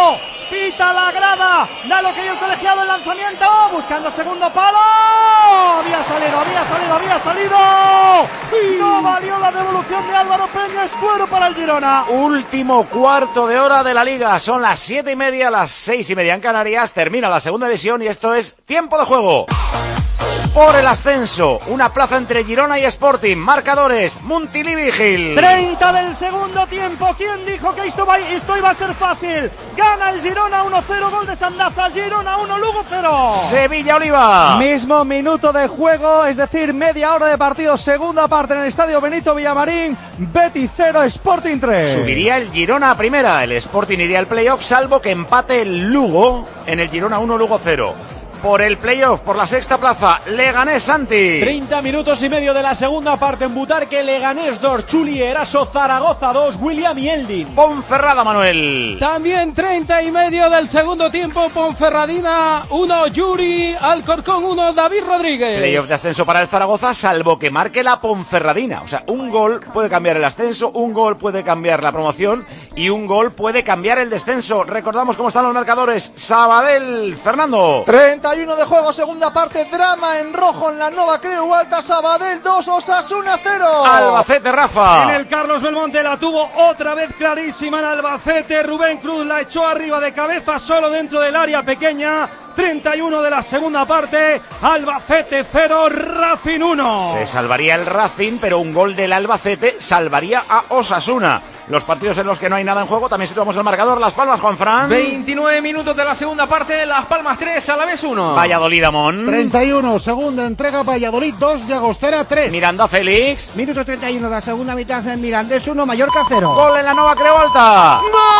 pita la grada, da lo que dio el colegiado, el lanzamiento, buscando segundo palo, había salido, no valió la devolución de Álvaro Peña, escuero para el Girona. Último cuarto de hora de la Liga, son las 7:30, las 6:30 en Canarias, termina la segunda división y esto es tiempo de juego. Por el ascenso, una plaza entre Girona y Sporting, marcadores, Montilivi Gil. 30 del segundo tiempo, ¿quién dijo que esto iba a ser fácil? Gana el Girona 1-0, gol de Sandaza, Girona 1, Lugo 0. Sevilla Oliva. Mismo minuto de juego, es decir, media hora de partido, segunda parte en el estadio Benito Villamarín, Betis 0, Sporting 3. Subiría el Girona a primera, el Sporting iría al playoff, salvo que empate el Lugo en el Girona 1, Lugo 0. Por el playoff, por la sexta plaza, Leganés Santi. 30 minutos y medio de la segunda parte en Butarque, Leganés 2, Chuli Eraso, Zaragoza 2, William y Eldin. Ponferrada, Manuel. También 30 y medio del segundo tiempo, Ponferradina 1, Yuri, Alcorcón 1, David Rodríguez. Playoff de ascenso para el Zaragoza, salvo que marque la Ponferradina. O sea, un gol puede cambiar el ascenso, un gol puede cambiar la promoción y un gol puede cambiar el descenso. Recordamos cómo están los marcadores. Sabadell, Fernando. 31 de juego, segunda parte, drama en rojo en la Nova Creu Alta, Sabadell 2, Osasuna 0. Albacete, Rafa. En el Carlos Belmonte la tuvo otra vez clarísima en Albacete, Rubén Cruz la echó arriba de cabeza solo dentro del área pequeña. 31 de la segunda parte, Albacete 0, Racing 1. Se salvaría el Racing, pero un gol del Albacete salvaría a Osasuna. Los partidos en los que no hay nada en juego, también situamos el marcador. Las Palmas, Juanfran. 29 minutos de la segunda parte, Las Palmas 3, Alavés 1. Valladolid, Amón. 31, segunda entrega, Valladolid 2, Llagostera 3. Miranda, Félix. Minuto 31 de la segunda mitad en Mirandés 1, Mallorca 0. Gol en la Nova Creu Alta.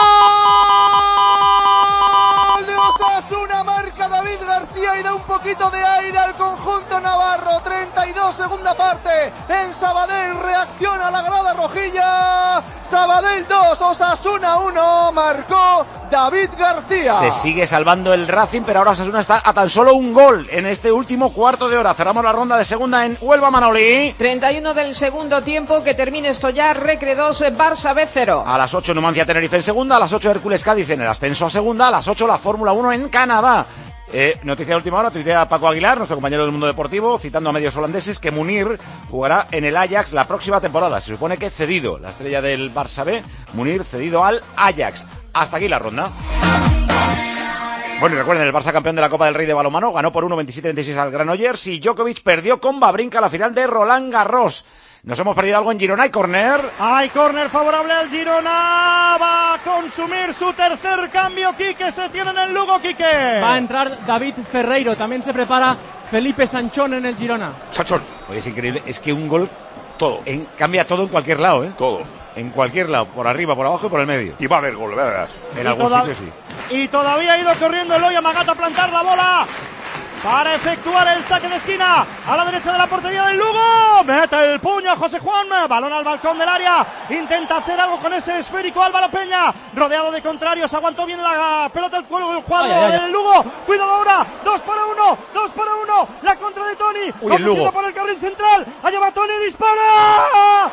¡Gol de Osasuna! Marca David García y da un poquito de aire al conjunto navarro. 32, segunda parte. En Sabadell reacciona la grada rojilla. Sabadell 2, Osasuna 1. Marcó David García. Se sigue salvando el Racing, pero ahora Osasuna está a tan solo un gol en este último cuarto de hora. Cerramos la ronda de segunda en Huelva, Manoli. 31 del segundo tiempo, que termine esto ya. Recre 2, Barça B 0. A las 8 Numancia Tenerife en segunda, a las 8 Hércules Cádiz en el ascenso a segunda, a las 8 la Fórmula 1 en Canadá. Noticia de última hora, tuitea Paco Aguilar, nuestro compañero del mundo deportivo, citando a medios holandeses, que Munir jugará en el Ajax la próxima temporada. Se supone que cedido, la estrella del Barça B, Munir cedido al Ajax. Hasta aquí la ronda. Bueno, y recuerden, el Barça campeón de la Copa del Rey de balonmano ganó por 1-27-26 al Granollers y Djokovic perdió con Wawrinka la final de Roland Garros. Nos hemos perdido algo en Girona. ¿Hay córner? Hay córner favorable al Girona. Va a consumir su tercer cambio. Quique se tiene en el Lugo. Quique. Va a entrar David Ferreiro. También se prepara Felipe Sanchón en el Girona. Sanchón. Oye, es increíble. Es que un gol cambia todo en cualquier lado, ¿eh? Todo. En cualquier lado. Por arriba, por abajo y por el medio. Y va a haber gol, verás. En algún sitio sí. Y todavía ha ido corriendo Eloy Amagata a plantar la bola para efectuar el saque de esquina a la derecha de la portería del Lugo. Mete el puño José Juan, balón al balcón del área, intenta hacer algo con ese esférico Álvaro Peña, rodeado de contrarios, aguantó bien la pelota el cuadro del Lugo. Cuidado ahora, 2 para 1, la contra de Toni. Uy, el Lugo por el carril central, allá va Toni, dispara.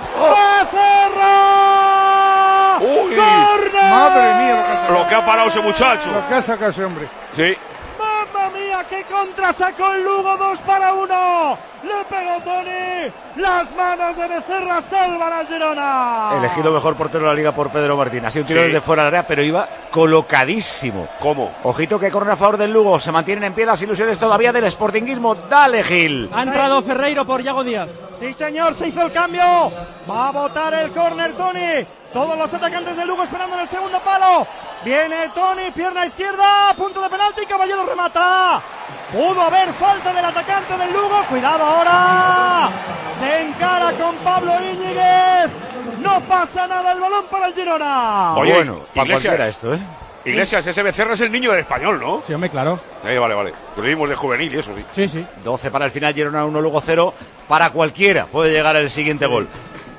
¡Becerra! ¡Uy! ¡Corner! Madre mía Lo que ha parado ese muchacho. Lo que ha sacado ese hombre. Sí. ¡Mamma mía! ¡Qué contra sacó el Lugo! 2 para 1. Le pegó Toni. Las manos de Becerra salvan al Girona. Elegido mejor portero de la liga por Pedro Martín. Ha sido un tiro desde fuera del área, pero iba colocadísimo. ¿Cómo? Ojito que corre a favor del Lugo. Se mantienen en pie las ilusiones todavía del sportinguismo. Dale, Gil. Ha entrado Ferreiro por Yago Díaz. Sí, señor, se hizo el cambio. Va a botar el córner Toni. Todos los atacantes del Lugo esperando en el segundo palo. Viene Toni, pierna izquierda, punto de penalti, Caballero remata. Pudo haber falta del atacante del Lugo. Cuidado ahora. Se encara con Pablo Íñiguez. No pasa nada, el balón para el Girona. Oye, bueno, para Iglesias, cualquiera esto, ¿eh? Iglesias, ese Becerra es el niño del Español, ¿no? Sí, hombre, claro. Vale. Lo vimos de juvenil y eso sí. Sí. 12 para el final, Girona 1, Lugo 0. Para cualquiera puede llegar el siguiente gol.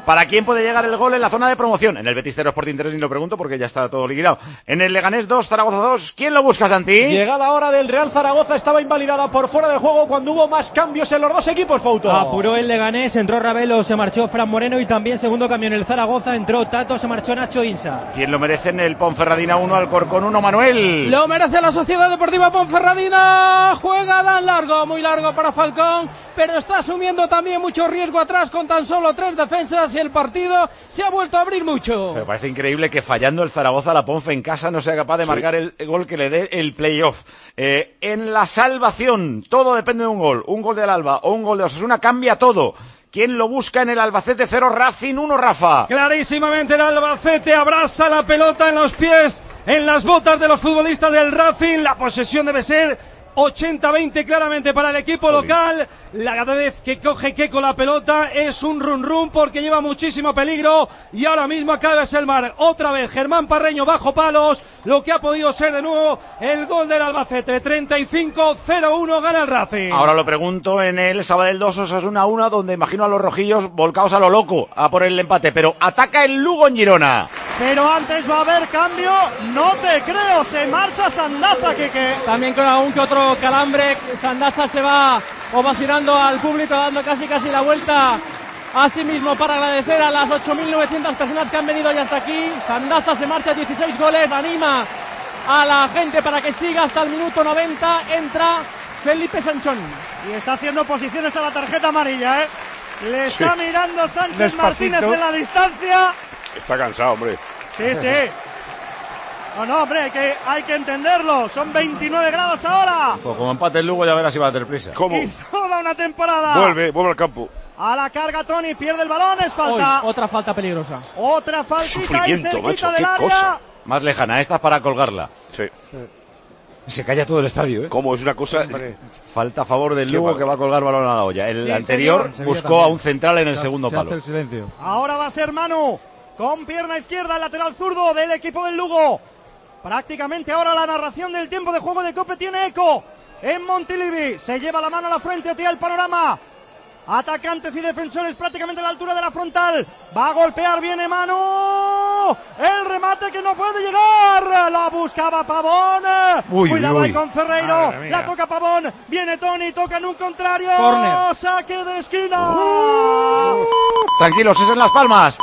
¿Para quién puede llegar el gol en la zona de promoción? En el Betis 0 Sporting 3 ni lo pregunto porque ya está todo liquidado. En el Leganés 2, Zaragoza 2. ¿Quién lo busca, Santi? Llegada ahora del Real Zaragoza, estaba invalidada por fuera de juego cuando hubo más cambios en los dos equipos, Fouto. Apuró el Leganés, entró Ravelo, se marchó Fran Moreno y también segundo cambio en el Zaragoza, entró Tato, se marchó Nacho Insa. ¿Quién lo merece en el Ponferradina 1, Alcorcón 1, Manuel? Lo merece la Sociedad Deportiva Ponferradina. Juega Dan largo, muy largo para Falcón, pero está asumiendo también mucho riesgo atrás con tan solo 3 defensas y el partido se ha vuelto a abrir mucho. Me parece increíble que fallando el Zaragoza, la Ponfe en casa no sea capaz de marcar el gol que le dé el playoff. En la salvación, todo depende de un gol del Alba o un gol de Osasuna, cambia todo. ¿Quién lo busca en el Albacete 0, Racing 1, Rafa? Clarísimamente el Albacete abraza la pelota en los pies, en las botas de los futbolistas del Racing. La posesión debe ser 80-20 claramente para el equipo local. La vez que coge Keco la pelota es un run porque lleva muchísimo peligro y ahora mismo acaba de Selmar. Otra vez Germán Parreño bajo palos, lo que ha podido ser de nuevo el gol del Albacete. 35-0-1 gana el Racing. Ahora lo pregunto en el Sabadell 2, Osasuna 1, donde imagino a los rojillos volcados a lo loco a por el empate, pero ataca el Lugo en Girona. Pero antes va a haber cambio, no te creo, se marcha Sandaza, Keke. También con algún que otro calambre, Sandaza se va ovacionando al público, dando casi la vuelta a sí mismo para agradecer a las 8.900 personas que han venido ya hasta aquí. Sandaza se marcha, 16 goles, anima a la gente para que siga hasta el minuto 90, entra Felipe Sanchón. Y está haciendo posiciones a la tarjeta amarilla, Le está mirando Sánchez Martínez en la distancia. Está cansado, hombre. Sí. No, hombre, hay que entenderlo. Son 29 grados ahora. Pues como empate el Lugo ya verás si va a tener prisa. ¿Cómo? Y toda una temporada. Vuelve al campo. A la carga Toni, pierde el balón, es falta. Otra falta peligrosa. Otra faltita Sufrimiento, ahí cerquita macho, del qué área. cosa. Más lejana, esta es para colgarla. Sí. Se calla todo el estadio, ¿Cómo? Es una cosa... Falta a favor del Lugo que va a colgar balón a la olla. El anterior señor. buscó a un central en el segundo palo. Hace el silencio. Ahora va a ser Manu, con pierna izquierda, el lateral zurdo del equipo del Lugo. Prácticamente ahora la narración del tiempo de juego de Cope tiene eco en Montilivi. Se lleva la mano a la frente, tira el panorama. Atacantes y defensores prácticamente a la altura de la frontal. Va a golpear, viene Manu. El remate que no puede llegar. La buscaba Pavón. Cuidado ahí con Ferreiro. La toca Pavón. Viene Toni, toca en un contrario. Corner. Saque de esquina. Tranquilos, es en Las Palmas.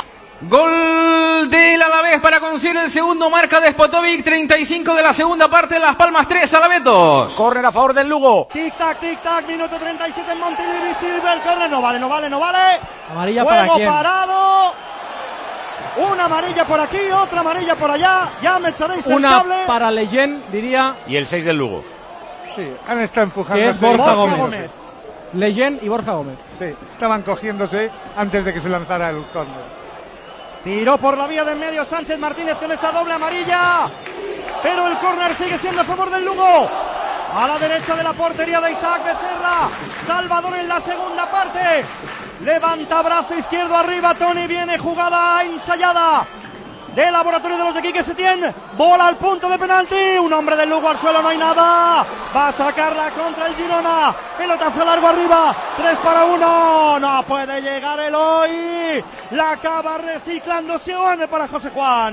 Gol del Alavés para conseguir el segundo, marca de Spotovic, 35 de la segunda parte, Las Palmas 3, Alavés 2. Córner a favor del Lugo. Tic-tac, minuto 37 en Montilivi, Silva, el córner, no vale. Amarilla Juego para quién. parado. Una amarilla por aquí, otra amarilla por allá. Ya me echaréis el Una cable. para Leyen, diría. Y el 6 del Lugo. Sí, han estado empujando. Que es Borja Gómez. Leyen y Borja Gómez. Sí, estaban cogiéndose antes de que se lanzara el córner. Tiró por la vía de en medio Sánchez Martínez con esa doble amarilla. Pero el córner sigue siendo a favor del Lugo. A la derecha de la portería de Isaac Becerra. Salvador en la segunda parte. Levanta brazo izquierdo arriba. Toni, viene jugada ensayada de Laboratorio de los de Quique Setién. Bola al punto de penalti. Un hombre del Lugo al suelo, no hay nada. Va a sacarla contra el Girona. Pelotazo largo arriba. 3-1. No puede llegar el hoy. La acaba reciclando Sione para José Juan.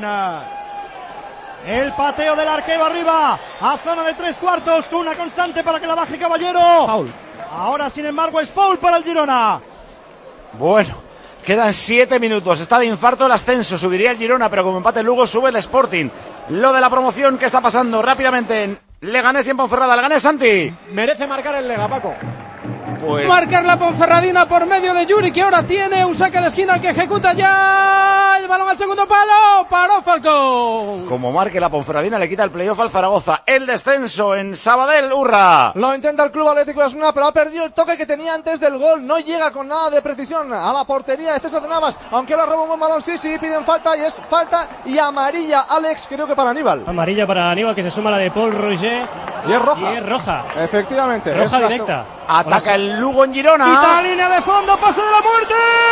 El pateo del arquero arriba. A zona de 3/4 con una constante para que la baje Caballero. Foul. Ahora, sin embargo, es foul para el Girona. Bueno. Quedan 7 minutos, está de infarto el ascenso, subiría el Girona, pero como empate luego sube el Sporting. Lo de la promoción, ¿qué está pasando? Rápidamente en Leganés y en Ponferrada. Leganés, Santi. Merece marcar el Lega, Paco. Pues... Marcar la Ponferradina por medio de Yuri, que ahora tiene un saque de esquina que ejecuta ya el balón al segundo palo. Paró Falcón. Como marque la Ponferradina, le quita el playoff al Zaragoza. El descenso en Sabadell, hurra. Lo intenta el Club Atlético de Osasuna, pero ha perdido el toque que tenía antes del gol. No llega con nada de precisión a la portería de César de Navas. Aunque ahora roba un buen balón, sí, piden falta y es falta y amarilla, Alex, creo que para Aníbal. Amarilla para Aníbal, que se suma a la de Paul Roger. Y es roja. Y es roja. Efectivamente. Roja directa. Ataca el Lugo en Girona. Quita la línea de fondo, pase de la muerte.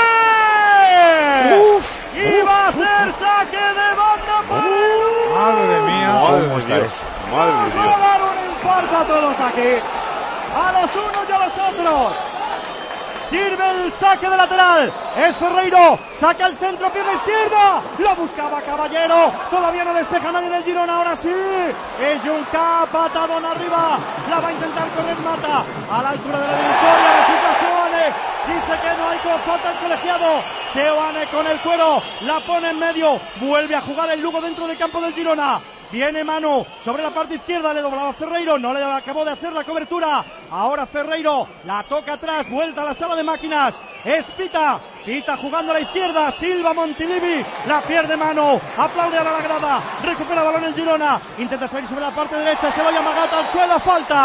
Uf. Y va a ser saque de banda para el Lugo. Madre mía. ¿Cómo está eso? Madre de Nos Dios. va a dar un infarto a todos aquí. A los unos y a los otros. Sirve el saque de lateral. Es Ferreiro. Saca el centro, pierna izquierda. Lo buscaba Caballero. Todavía no despeja nadie del Girona. Ahora sí. Es Junca. Patadón arriba. La va a intentar correr Mata. A la altura de la divisoria. Resulta Seoane. Dice que no hay falta el colegiado. Seoane con el cuero. La pone en medio. Vuelve a jugar el Lugo dentro del campo del Girona. Viene Manu sobre la parte izquierda, le doblaba Ferreiro, no le acabó de hacer la cobertura. Ahora Ferreiro la toca atrás, vuelta a la sala de máquinas. Es Pita jugando a la izquierda, Silva Montilivi, la pierde Manu, aplaude ahora la grada, recupera el balón el Girona, intenta salir sobre la parte derecha, se vaya Magata al suelo,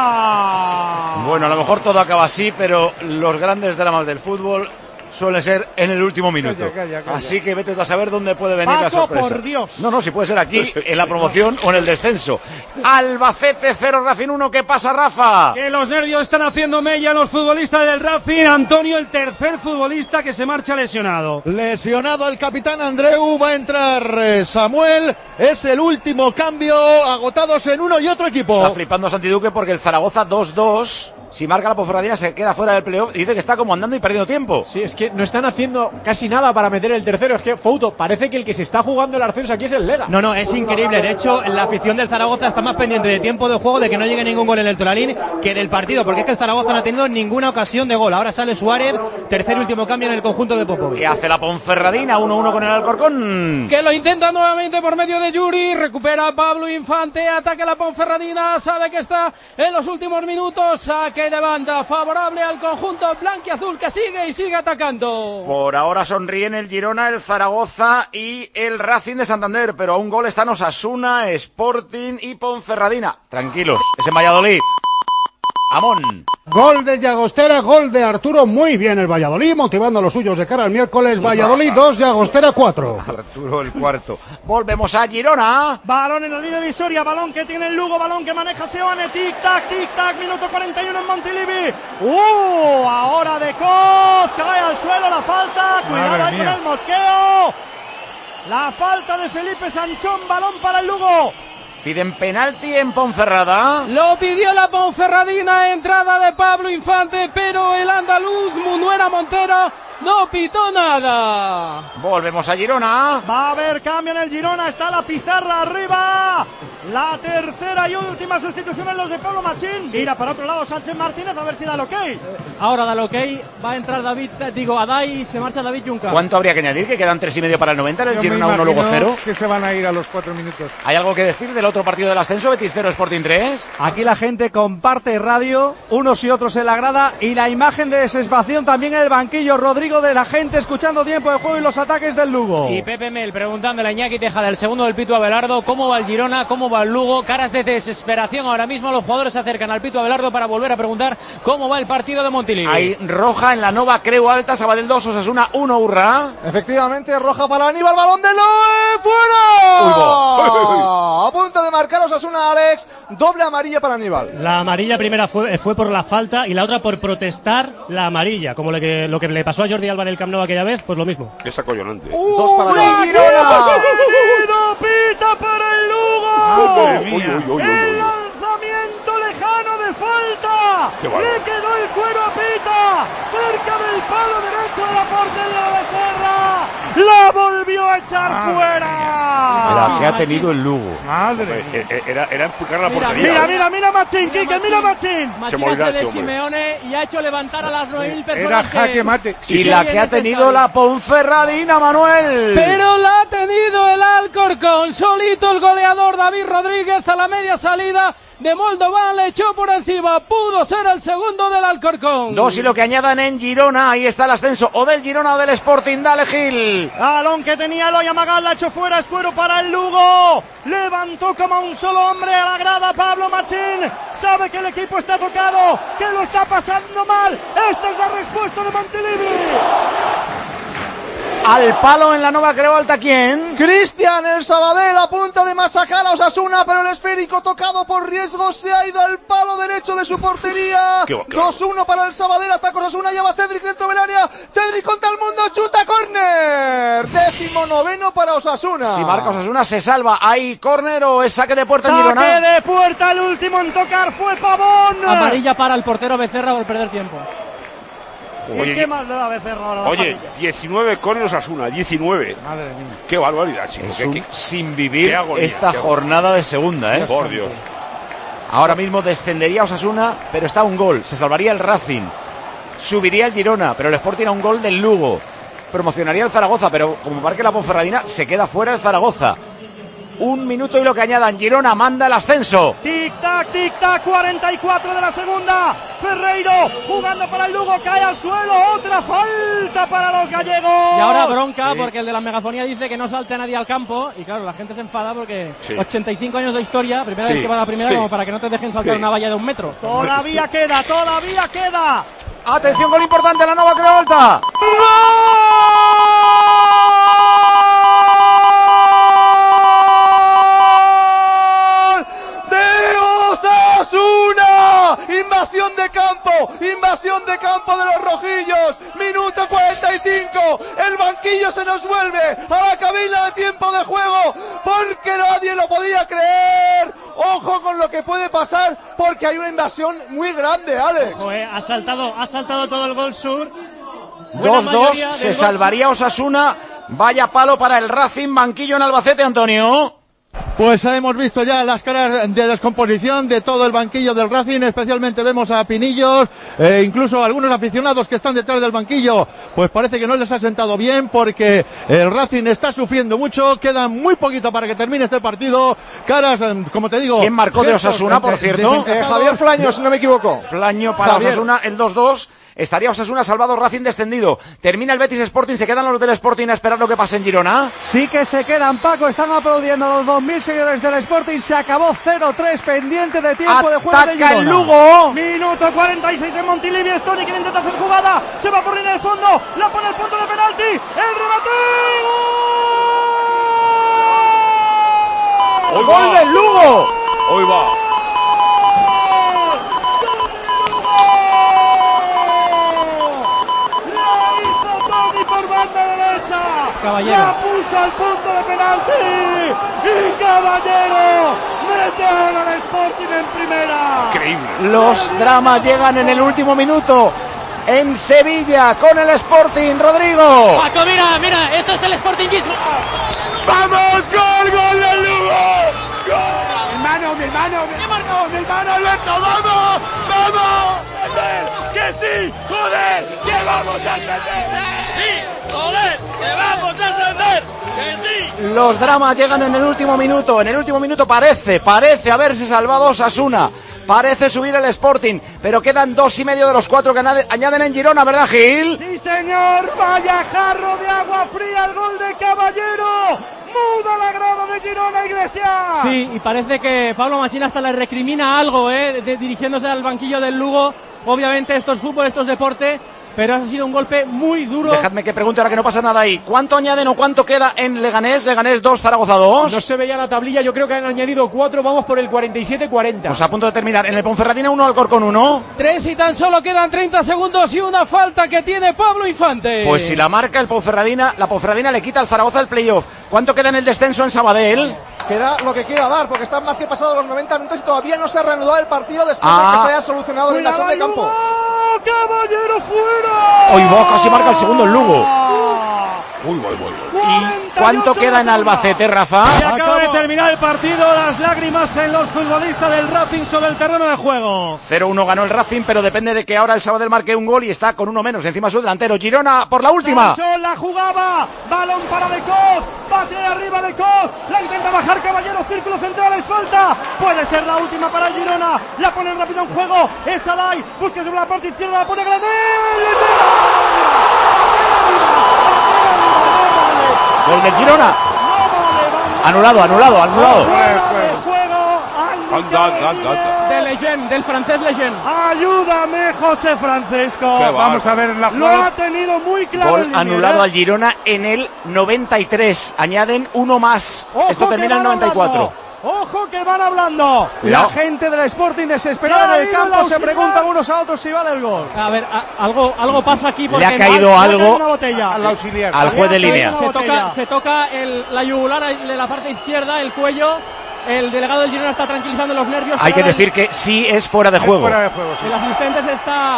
falta. Bueno, a lo mejor todo acaba así, pero los grandes dramas del fútbol suele ser en el último minuto. Calla. Así que vete tú a saber dónde puede venir Paco, la sorpresa. Por Dios. No, si puede ser aquí, en la promoción o en el descenso. Albacete 0, Racing 1. ¿Qué pasa, Rafa? Que los nervios están haciendo mella los futbolistas del Racing. Antonio, el tercer futbolista que se marcha lesionado. Lesionado el capitán Andreu, va a entrar Samuel. Es el último cambio, agotados en uno y otro equipo. Está flipando Santi Duque porque el Zaragoza 2-2. Si marca la Ponferradina se queda fuera del playoff y dice que está como andando y perdiendo tiempo. Sí, es que no están haciendo casi nada para meter el tercero. Es que, Fouto, parece que el que se está jugando el ascenso aquí es el Lega. No, es increíble. De hecho, la afición del Zaragoza está más pendiente de tiempo de juego, de que no llegue ningún gol en el Toralín, que del partido, porque es que el Zaragoza no ha tenido ninguna ocasión de gol. Ahora sale Suárez, tercer y último cambio en el conjunto de Popovic. ¿Qué hace la Ponferradina? 1-1 con el Alcorcón. Que lo intenta nuevamente por medio de Yuri, recupera a Pablo Infante, ataca la Ponferradina, sabe que está en los últimos minutos, saque de banda favorable al conjunto blanquiazul, que sigue y sigue atacando. Por ahora sonríen el Girona, el Zaragoza y el Racing de Santander, pero a un gol están Osasuna, Sporting y Ponferradina. Tranquilos, es en Valladolid. Amón. Gol de Llagostera, gol de Arturo, muy bien el Valladolid, motivando a los suyos de cara al miércoles. Valladolid 2, Llagostera 4. Arturo el cuarto. Volvemos a Girona. Balón en la línea divisoria, balón que tiene el Lugo, balón que maneja Seoane, tic-tac, minuto 41 en Montilivi. Ahora de Coz, cae al suelo la falta, cuidado ahí con el mosqueo. La falta de Felipe Sanchón, balón para el Lugo. Piden penalti en Ponferrada. Lo pidió la Ponferradina, entrada de Pablo Infante, pero el andaluz Munuera Montero no pitó nada. Volvemos a Girona. Va a haber cambio en el Girona, está la pizarra arriba. La tercera y última sustitución en los de Pablo Machín. Sí. Mira para otro lado Sánchez Martínez a ver si da el ok. Ahora da el ok, va a entrar Adai, se marcha David Junca. ¿Cuánto habría que añadir? Que quedan 3,5 para el 90, el Girona 1, luego 0. Que se van a ir a los 4 minutos. ¿Hay algo que decir del otro partido del ascenso? Betis 0, Sporting 3. Aquí la gente comparte radio, unos y otros en la grada, y la imagen de desesperación también en el banquillo. Rodrigo de la gente escuchando tiempo de juego y los ataques del Lugo. Y Pepe Mel preguntándole a Iñaki Tejada, el segundo del Pitu Abelardo, cómo va el Girona, cómo va el Lugo. Caras de desesperación ahora mismo, los jugadores se acercan al Pitu Abelardo para volver a preguntar cómo va el partido de Montilivi. Hay roja en la Nova Creu Alta, Sabadell 2, Osasuna 1, Urra. Efectivamente, roja para Aníbal, balón de Loe, ¡fuera! A punto de marcar Osasuna, Alex, doble amarilla para Aníbal. La amarilla primera fue por la falta y la otra por protestar la amarilla, como lo que le pasó a Jordi Alba en el Camp Nou aquella vez, pues lo mismo. Es acollonante. Dos para allá. ¡Pita para el Lugo! El lanzamiento lejano de falta. Le quedó el cuero a Pita cerca del palo derecho de la portería de Becerra. La volvió a echar fuera. La que ha tenido el Lugo. Madre. Era empujar la portería. Mira Machín, Quique, mira Machín. Se morirá ese de hombre. Simeone y ha hecho levantar a las 9.000 personas. Era jaque mate. Y la que ha tenido la Ponferradina, Manuel. Pero la ha tenido el Alcorcón. Solito el goleador David Rodríguez a la media salida de Moldovan, le echó por encima, pudo ser el segundo del Alcorcón. 2 y lo que añadan en Girona, ahí está el ascenso, o del Girona o del Sporting, dale Gil. Balón que tenía Eloy Amagal, la echó fuera, escuero para el Lugo, levantó como un solo hombre a la grada Pablo Machín, sabe que el equipo está tocado, que lo está pasando mal, esta es la respuesta de Montilivi. Al palo en la Nova Creu Alta, ¿quién? Cristian, el Sabadell a punto de masacrar a Osasuna, pero el esférico tocado por riesgo se ha ido al palo derecho de su portería. 2-1 para el Sabadell, ataca Osasuna, lleva Cedric dentro del área, Cedric contra el mundo, chuta, córner. 19º para Osasuna. Si marca Osasuna se salva, ¿hay córner o es saque de puerta en Girona? Saque de puerta, el último en tocar fue Pavón. Amarilla para el portero Becerra por perder tiempo. ¿Y qué más le da Becerra ahora? Oye, 19 con Osasuna, 19. Madre mía. Qué barbaridad, chicos. Es un sin vivir agonía, esta jornada de segunda, ¿eh? Por Dios. Ahora mismo descendería Osasuna, pero está a un gol. Se salvaría el Racing. Subiría el Girona, pero el Sporting a un gol del Lugo. Promocionaría el Zaragoza, pero como marque la Ponferradina, se queda fuera el Zaragoza. 1 minuto y lo que añadan. Girona manda el ascenso. Tic-tac, 44 de la segunda. Ferreiro jugando para el Lugo, cae al suelo. Otra falta para los gallegos. Y ahora bronca porque el de la megafonía dice que no salte a nadie al campo. Y claro, la gente se enfada porque 85 años de historia, primera vez que va a la primera, como para que no te dejen saltar una valla de 1 metro. Todavía queda. Atención, gol importante, la Nova Crevolta. Invasión de campo de los rojillos. Minuto 45. El banquillo se nos vuelve a la cabina de tiempo de juego porque nadie lo podía creer. Ojo con lo que puede pasar porque hay una invasión muy grande, Alex. Ha saltado todo el gol sur. 2-2, se salvaría Osasuna. Vaya palo para el Racing, banquillo en Albacete, Antonio. Pues hemos visto ya las caras de descomposición de todo el banquillo del Racing, especialmente vemos a Pinillos, incluso algunos aficionados que están detrás del banquillo, pues parece que no les ha sentado bien porque el Racing está sufriendo mucho, queda muy poquito para que termine este partido, caras, como te digo... ¿Quién marcó de Osasuna, por cierto? Javier Flaño, si no me equivoco. Flaño para Osasuna, el 2-2. Estaría Osasuna salvado, Racing descendido. Termina el Betis Sporting, se quedan los del Sporting a esperar lo que pase en Girona. Sí que se quedan, Paco, están aplaudiendo los 2000 seguidores del Sporting. Se acabó 0-3, pendiente de tiempo de juego de Girona. El Lugo. Minuto 46 en Montilivi. Stoni que intenta hacer jugada, se va por línea de fondo, la pone al punto de penalti, el remate. ¡Gol! ¡Gol del Lugo! Hoy va. Caballero. La puso al punto de penalti y Caballero mete ahora al Sporting en primera. Increíble. Los dramas llegan en el último minuto en Sevilla con el Sporting, Rodrigo. Paco, mira, esto es el Sportingismo. ¡Vamos! ¡Gol del Lugo! ¡Gol! Mi hermano, Alberto, ¡vamos! ¡Que sí! ¡Joder! ¡Que vamos a ascender! ¡Sí! ¡Joder! ¡Que vamos a ascender! ¡Que sí! Los dramas llegan en el último minuto. En el último minuto parece haberse salvado Osasuna. Parece subir el Sporting, pero quedan 2,5 de los 4 que añaden en Girona, ¿verdad, Gil? ¡Sí, señor! ¡Vaya jarro de agua fría! ¡El gol de Caballero! ¡Muda la grada de Girona, Iglesias! Sí, y parece que Pablo Machín hasta le recrimina algo, dirigiéndose al banquillo del Lugo. Obviamente esto es fútbol, esto es deporte, pero ha sido un golpe muy duro. Dejadme que pregunte ahora que no pasa nada ahí. ¿Cuánto añaden o cuánto queda en Leganés? Leganés 2, Zaragoza 2. No se veía la tablilla, yo creo que han añadido 4, vamos por el 47-40. Pues a punto de terminar. En el Ponferradina 1, Alcorcón 1. 3 y tan solo quedan 30 segundos y una falta que tiene Pablo Infante. Pues si la marca el Ponferradina, la Ponferradina le quita al Zaragoza el playoff. ¿Cuánto queda en el descenso en Sabadell? Queda lo que quiera dar, porque están más que pasados los 90 minutos y todavía no se ha reanudado el partido después de que se haya solucionado la invasión de campo. ¡Caballero fuera! Hoy va, casi marca el segundo el Lugo. Uy. ¿Y cuánto queda en Albacete, Rafa? Y acaba de terminar el partido, las lágrimas en los futbolistas del Racing sobre el terreno de juego. 0-1 ganó el Racing, pero depende de que ahora el Sabadell marque un gol y está con uno menos encima su delantero. Girona por la última. Sancho la jugaba, balón para De Coz, bate arriba De Coz, la intenta bajar Caballero, círculo central, es falta. Puede ser la última para el Girona, la ponen rápido en juego, es Alay, busca sobre la parte izquierda, la pone Granel. Gol del Girona. Anulado. De Lejeune, del francés Lejeune. Ayúdame, José Francesco. Vamos a ver la Lo ha tenido muy claro. Gol anulado al Girona en el 93. Añaden uno más. Esto termina en el 94. ¡Ojo que van hablando! La gente del Sporting desesperada en el campo se preguntan unos a otros si vale el gol. A ver, algo pasa aquí porque le ha caído algo una botella al auxiliar, al juez de línea. Se toca la yugular de la parte izquierda, el cuello. El delegado del Girona está tranquilizando los nervios. Hay que decir que sí es fuera de juego. Fuera de juego, sí. El asistente se está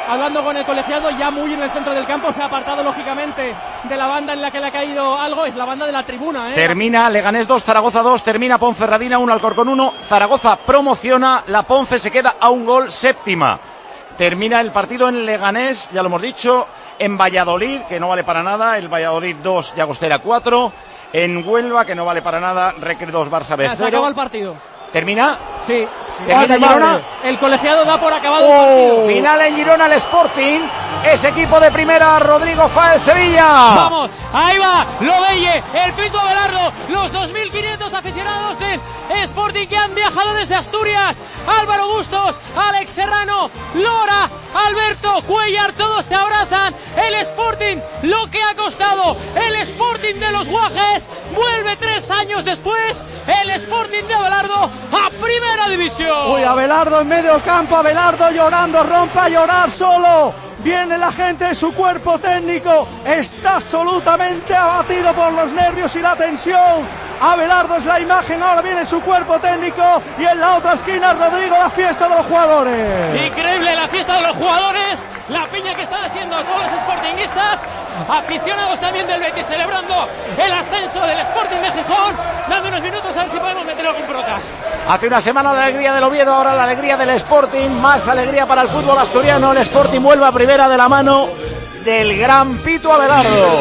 hablando con el colegiado, ya muy en el centro del campo, se ha apartado lógicamente de la banda en la que le ha caído algo, es la banda de la tribuna. Termina Leganés 2, Zaragoza 2, termina Ponferradina 1, Alcorcón 1, Zaragoza promociona, la Ponce se queda a un gol, séptima. Termina el partido en Leganés, ya lo hemos dicho, en Valladolid, que no vale para nada, el Valladolid 2, Llagostera 4, en Huelva, que no vale para nada, Recre 2, Barça B 0. Se acabó el partido. ¿Termina? Sí. ¿Termina Girona? El colegiado da por acabado el partido. Final en Girona, el Sporting. Ese equipo de primera, Rodrigo Fáez, Sevilla. Vamos, ahí va, Lobelle, el Pito Abelardo, los 2.500 aficionados del Sporting que han viajado desde Asturias. Álvaro Bustos, Alex Serrano, Lora, Alberto, Cuellar, todos se abrazan. El Sporting, lo que ha costado, el Sporting de los Guajes, vuelve 3 años después, el Sporting de Abelardo a primera división. Uy, Abelardo en medio campo, Abelardo llorando, rompe a llorar solo. Viene la gente de su cuerpo técnico, está absolutamente abatido por los nervios y la tensión. Abelardo es la imagen, ahora viene su cuerpo técnico y en la otra esquina Rodrigo, la fiesta de los jugadores. Increíble la fiesta de los jugadores, la piña que están haciendo todos los sportinguistas, aficionados también del Betis celebrando el ascenso del Sporting de Gijón. Dame unos minutos a ver si podemos meterlo con brotas. Hace una semana la alegría del Oviedo, ahora la alegría del Sporting, más alegría para el fútbol asturiano. El Sporting vuelve a primera de la mano del gran Pito Abelardo.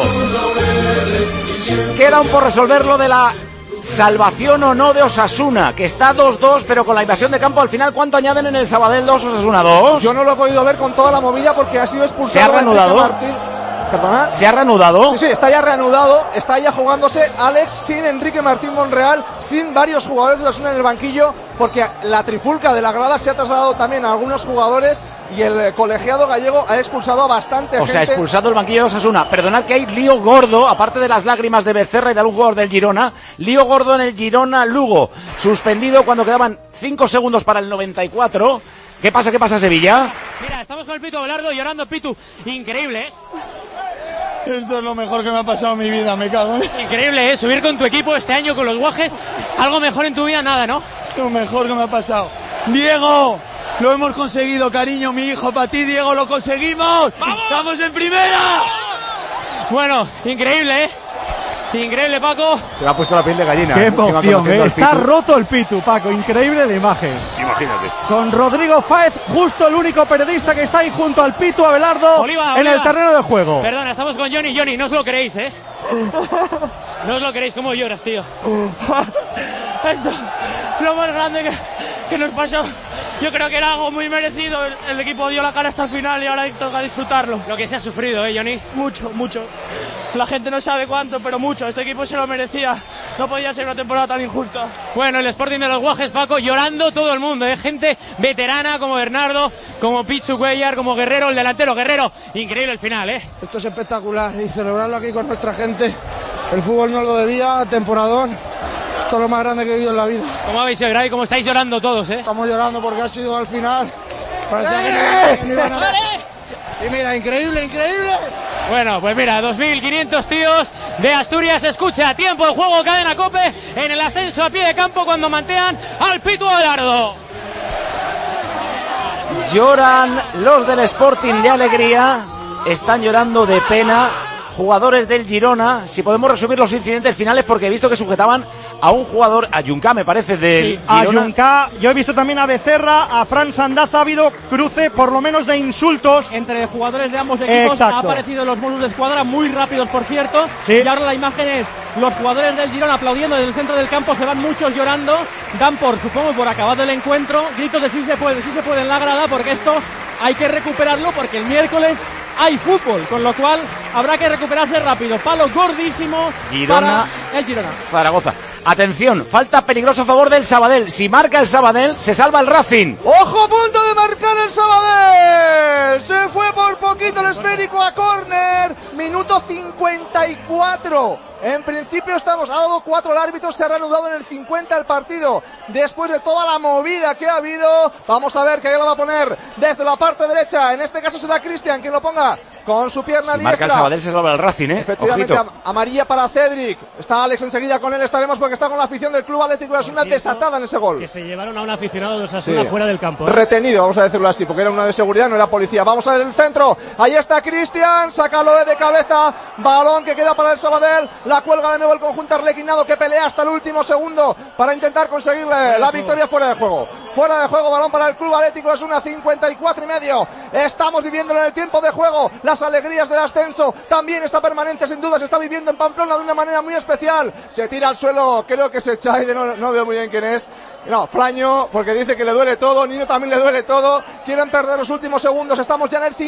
Queda aún por resolver lo de la salvación o no de Osasuna, que está 2-2, pero con la invasión de campo al final, ¿cuánto añaden en el Sabadell 2, Osasuna 2? Yo no lo he podido ver con toda la movida porque ha sido expulsado. ¿Se ha reanudado? ¿Perdona? ¿Se ha reanudado? Sí, está ya reanudado, está ya jugándose Alex sin Enrique Martín Monreal, sin varios jugadores de Osasuna en el banquillo, porque la trifulca de la grada se ha trasladado también a algunos jugadores y el colegiado gallego ha expulsado a bastante gente. O sea, ha expulsado el banquillo de Osasuna. Perdonad que hay lío gordo, aparte de las lágrimas de Becerra y de algún jugador del Girona, lío gordo en el Girona Lugo, suspendido cuando quedaban 5 segundos para el 94. ¿Qué pasa, Sevilla? Mira, estamos con el Pito Abelardo llorando, Pitu. Increíble, Esto es lo mejor que me ha pasado en mi vida, me cago. Increíble, subir con tu equipo este año con los Guajes. Algo mejor en tu vida, nada, ¿no? Lo mejor que me ha pasado. Diego, lo hemos conseguido, cariño, mi hijo, para ti, Diego, lo conseguimos. ¡Vamos! ¡Estamos en primera! Bueno, increíble, Increíble, Paco. Se me ha puesto la piel de gallina. Qué emoción, está roto el Pitu, Paco. Increíble la imagen. Imagínate. Con Rodrigo Fáez, justo el único periodista que está ahí junto al Pitu Abelardo Oliva. En el terreno de juego. Perdona, estamos con Johnny. Johnny, no os lo queréis, No os lo queréis, ¿cómo lloras, tío? Esto, lo más grande que nos pasó. Yo creo que era algo muy merecido. El equipo dio la cara hasta el final y ahora toca disfrutarlo. Lo que se ha sufrido, Johnny. Mucho. La gente no sabe cuánto, pero mucho. Este equipo se lo merecía. No podía ser una temporada tan injusta. Bueno, el Sporting de los Guajes, Paco, llorando todo el mundo, gente veterana como Bernardo, como Pichu Cuellar, como Guerrero, el delantero Guerrero. Increíble el final, Esto es espectacular y celebrarlo aquí con nuestra gente. El fútbol no lo debía, temporadón. Esto es lo más grande que he vivido en la vida. ¿Cómo habéis llorado y cómo estáis llorando todos, Estamos llorando porque ha sido al final. Parecía que no iban a... Y mira, increíble. Bueno, pues mira, 2.500 tíos de Asturias. Escucha, tiempo de juego, cadena COPE en el ascenso a pie de campo cuando mantean al Pito Abelardo. Lloran los del Sporting de alegría, están llorando de pena jugadores del Girona. Si podemos resumir los incidentes finales, porque he visto que sujetaban a un jugador, a Junca, me parece, del Girona. A Junca, yo he visto también a Becerra, a Fran Sandaza. Ha habido cruce, por lo menos, de insultos entre jugadores de ambos equipos. Exacto. Ha aparecido los bonus de escuadra, muy rápidos, por cierto. Sí. Y ahora la imagen es los jugadores del Girona aplaudiendo desde el centro del campo. Se van muchos llorando, dan supongo por acabado el encuentro. Gritos de sí se puede en la grada, porque esto hay que recuperarlo, porque el miércoles hay fútbol, con lo cual habrá que recuperarse rápido. Palo gordísimo Girona, para el Girona. Zaragoza. Atención, falta peligrosa a favor del Sabadell. Si marca el Sabadell, se salva el Racing. ¡Ojo, a punto de marcar el Sabadell! Se fue por poquito el esférico a córner. Minuto 54. En principio ha dado 4 el árbitro, se ha reanudado en el 50 el partido. Después de toda la movida que ha habido, vamos a ver que ahí lo va a poner desde la parte derecha. En este caso será Cristian quien lo ponga con su pierna si marca diestra. el Sabadell se salva el Racing, Efectivamente, amarilla para Cedric. Está Alex enseguida con él, estaremos porque está con la afición del Club Atlético Osasuna desatada en ese gol. Que se llevaron a un aficionado de Osasuna fuera del campo. Retenido, vamos a decirlo así, porque era una de seguridad, no era policía. Vamos a ver el centro, ahí está Cristian, sácalo de cabeza, balón que queda para el Sabadell, la cuelga de nuevo el conjunto arlequinado que pelea hasta el último segundo para intentar conseguirle la victoria fuera de juego. Fuera de juego, balón para el Club Atlético Osasuna, 54,5. Estamos viviendo en el tiempo de juego las alegrías del ascenso, también esta permanencia sin duda se está viviendo en Pamplona de una manera muy especial. Se tira al suelo, creo que es Echaide, no veo muy bien quién es. No, Flaño, porque dice que le duele todo, Nino también le duele todo. Quieren perder los últimos segundos, estamos ya en el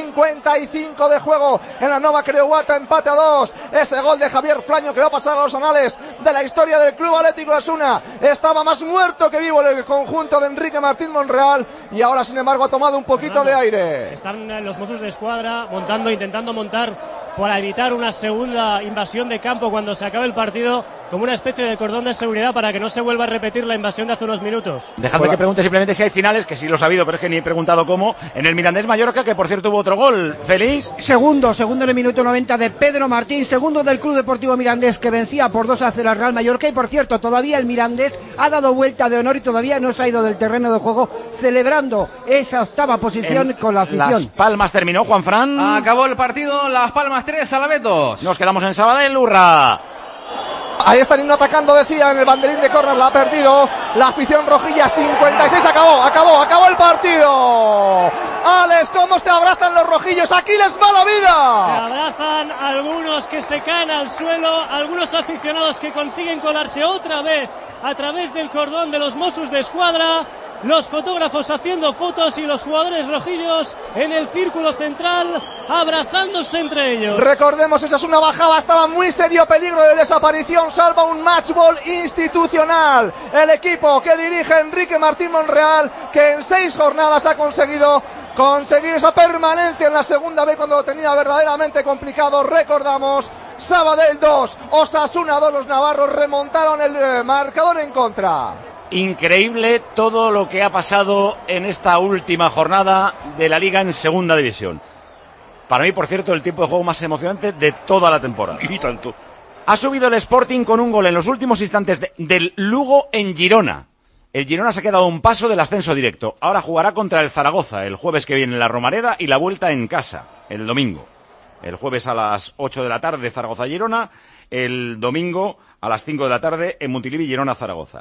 55 de juego en la Nova Creuata, empate a 2. Ese gol de Javier Flaño que va a pasar a los anales de la historia del Club Atlético Osasuna. Estaba más muerto que vivo el conjunto de Enrique Martín Monreal y ahora sin embargo ha tomado un poquito de aire. Están los Mossos de Escuadra intentando montar para evitar una segunda invasión de campo cuando se acabe el partido, como una especie de cordón de seguridad para que no se vuelva a repetir la invasión de hace unos minutos. Dejadme que pregunte simplemente si hay finales, que sí lo he sabido, pero es que ni he preguntado cómo. En el Mirandés Mallorca, que por cierto hubo otro gol. ¿Feliz? Segundo en el minuto 90 de Pedro Martín, segundo del Club Deportivo Mirandés, que vencía por 2-0 al Real Mallorca. Y por cierto, todavía el Mirandés ha dado vuelta de honor y todavía no se ha ido del terreno de juego, celebrando esa octava posición con la afición. Las Palmas terminó, Juanfran. Acabó el partido, Las Palmas 3, Alavés 2. Nos quedamos en Sabadell, hurra. Ahí está Nino atacando, decía, en el banderín de córner, la ha perdido la afición rojilla. 56, acabó el partido. Alex, cómo se abrazan los rojillos, aquí les va la vida. Se abrazan algunos que se caen al suelo, algunos aficionados que consiguen colarse otra vez a través del cordón de los Mossos de Escuadra, los fotógrafos haciendo fotos y los jugadores rojillos en el círculo central abrazándose entre ellos. Recordemos, esa es una bajada, estaba muy serio peligro de desaparición, salva un matchball institucional. El equipo que dirige Enrique Martín Monreal, que en 6 jornadas ha conseguido conseguir esa permanencia en la segunda B cuando lo tenía verdaderamente complicado. Recordamos, Sabadell 2, Osasuna 2, los navarros remontaron el marcador en contra. Increíble todo lo que ha pasado en esta última jornada de la Liga en Segunda División. Para mí, por cierto, el tiempo de juego más emocionante de toda la temporada. Y tanto. Ha subido el Sporting con un gol en los últimos instantes del Lugo en Girona. El Girona se ha quedado a un paso del ascenso directo. Ahora jugará contra el Zaragoza el jueves que viene en la Romareda y la vuelta en casa el domingo. El jueves a las 8 de la tarde Zaragoza-Girona, el domingo a las 5 de la tarde en Montilivi, Girona-Zaragoza.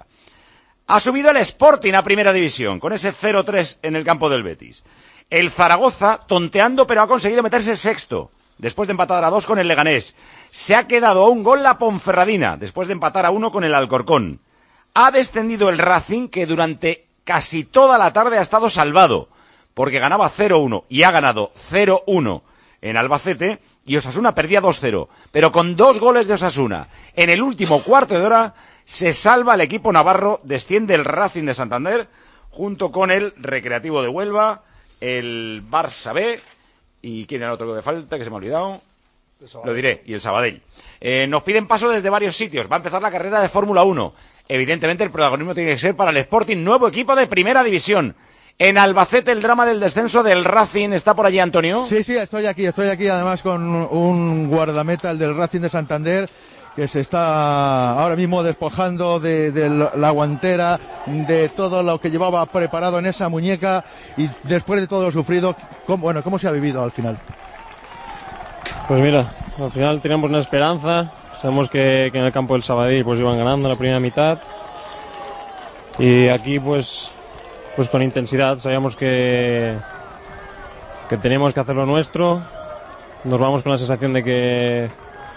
Ha subido el Sporting a Primera División con ese 0-3 en el campo del Betis. El Zaragoza, tonteando, pero ha conseguido meterse sexto, después de empatar a 2 con el Leganés. Se ha quedado a un gol la Ponferradina, después de empatar a 1 con el Alcorcón. Ha descendido el Racing, que durante casi toda la tarde ha estado salvado, porque ganaba 0-1 y ha ganado 0-1 en Albacete, y Osasuna perdía 2-0. Pero con 2 goles de Osasuna en el último cuarto de hora, se salva el equipo navarro, desciende el Racing de Santander, junto con el Recreativo de Huelva, el Barça B, y ¿quién era el otro que me falta? Que se me ha olvidado. Lo diré, y el Sabadell. Nos piden paso desde varios sitios. Va a empezar la carrera de Fórmula 1. Evidentemente el protagonismo tiene que ser para el Sporting, nuevo equipo de Primera División. En Albacete el drama del descenso del Racing. ¿Está por allí, Antonio? Sí, estoy aquí además con un guardameta, el del Racing de Santander, que se está ahora mismo despojando de la guantera, de todo lo que llevaba preparado en esa muñeca, y después de todo lo sufrido, ¿cómo se ha vivido al final? Pues mira, al final teníamos una esperanza, sabemos que en el campo del Sabadell pues iban ganando la primera mitad, y aquí pues con intensidad sabíamos que teníamos que hacer lo nuestro. Nos vamos con la sensación de que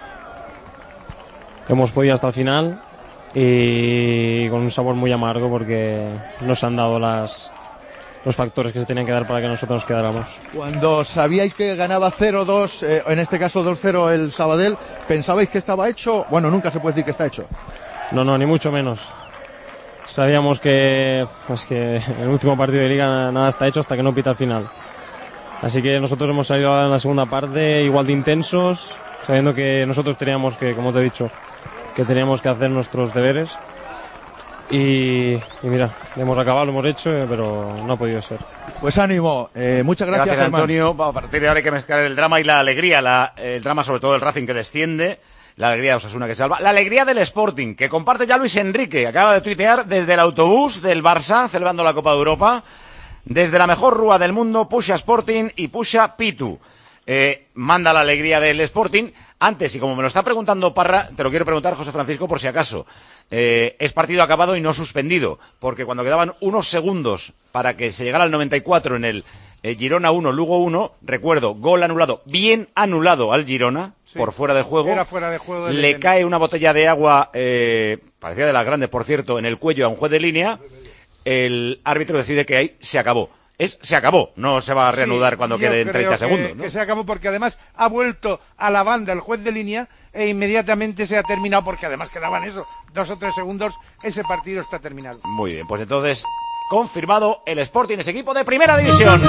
hemos podido hasta el final y con un sabor muy amargo porque nos han dado los factores que se tenían que dar para que nosotros nos quedáramos. Cuando sabíais que ganaba 0-2, en este caso 2-0 el Sabadell, ¿pensabais que estaba hecho? Bueno, nunca se puede decir que está hecho. No, ni mucho menos. Sabíamos que en el último partido de Liga nada está hecho hasta que no pita el final. Así que nosotros hemos salido en la segunda parte igual de intensos, sabiendo que nosotros teníamos que, como te he dicho, que teníamos que hacer nuestros deberes. y mira, hemos acabado, lo hemos hecho, pero no ha podido ser. Pues ánimo, muchas gracias, Germán. Antonio. A partir de ahora hay que mezclar el drama y la alegría, el drama sobre todo del Racing que desciende, la alegría de Osasuna que salva, la alegría del Sporting, que comparte ya Luis Enrique, acaba de tuitear desde el autobús del Barça, celebrando la Copa de Europa, desde la mejor rúa del mundo, Pusha Sporting y Pusha Pitu. Manda la alegría del Sporting. Antes, y como me lo está preguntando Parra, te lo quiero preguntar, José Francisco, por si acaso. Es partido acabado y no suspendido, porque cuando quedaban unos segundos para que se llegara al 94 en el Girona 1, Lugo 1, recuerdo, gol anulado, bien anulado al Girona, sí, por fuera de juego. Era fuera de juego. Le cae una botella de agua, parecía de las grandes, por cierto, en el cuello a un juez de línea. El árbitro decide que ahí se acabó. Se acabó, no se va a reanudar cuando queden 30 segundos, ¿no? Que se acabó porque además ha vuelto a la banda el juez de línea e inmediatamente se ha terminado porque además quedaban 2 o 3 segundos, ese partido está terminado. Muy bien, pues entonces, confirmado, el Sporting es equipo de primera división.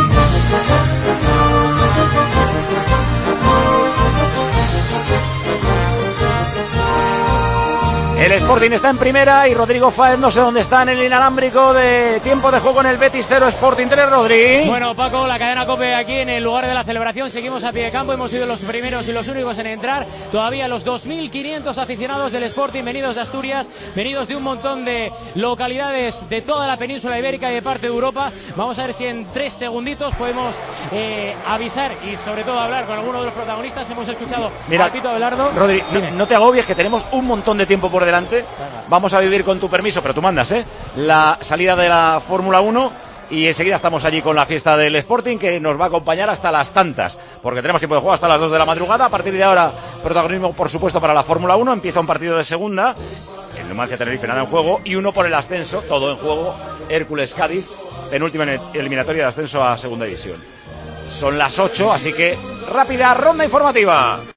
El Sporting está en primera y Rodrigo Fáez no sé dónde está en el inalámbrico de tiempo de juego en el Betis 0 Sporting 3, Rodri. Bueno, Paco, la cadena COPE aquí en el lugar de la celebración. Seguimos a pie de campo, hemos sido los primeros y los únicos en entrar. Todavía los 2.500 aficionados del Sporting venidos de Asturias, venidos de un montón de localidades de toda la península ibérica y de parte de Europa. Vamos a ver si en 3 segunditos podemos avisar y sobre todo hablar con alguno de los protagonistas. Hemos escuchado a Pito Abelardo. Rodri, no te agobies, que tenemos un montón de tiempo por delante. Vamos a vivir con tu permiso, pero tú mandas, la salida de la Fórmula 1 y enseguida estamos allí con la fiesta del Sporting, que nos va a acompañar hasta las tantas, porque tenemos tiempo de juego hasta las 2 de la madrugada. A partir de ahora, protagonismo por supuesto para la Fórmula 1, empieza un partido de segunda, el Numancia Tenerife nada en juego, y uno por el ascenso, todo en juego, Hércules Cádiz, penúltima eliminatoria de ascenso a segunda división. Son las 8, así que rápida ronda informativa.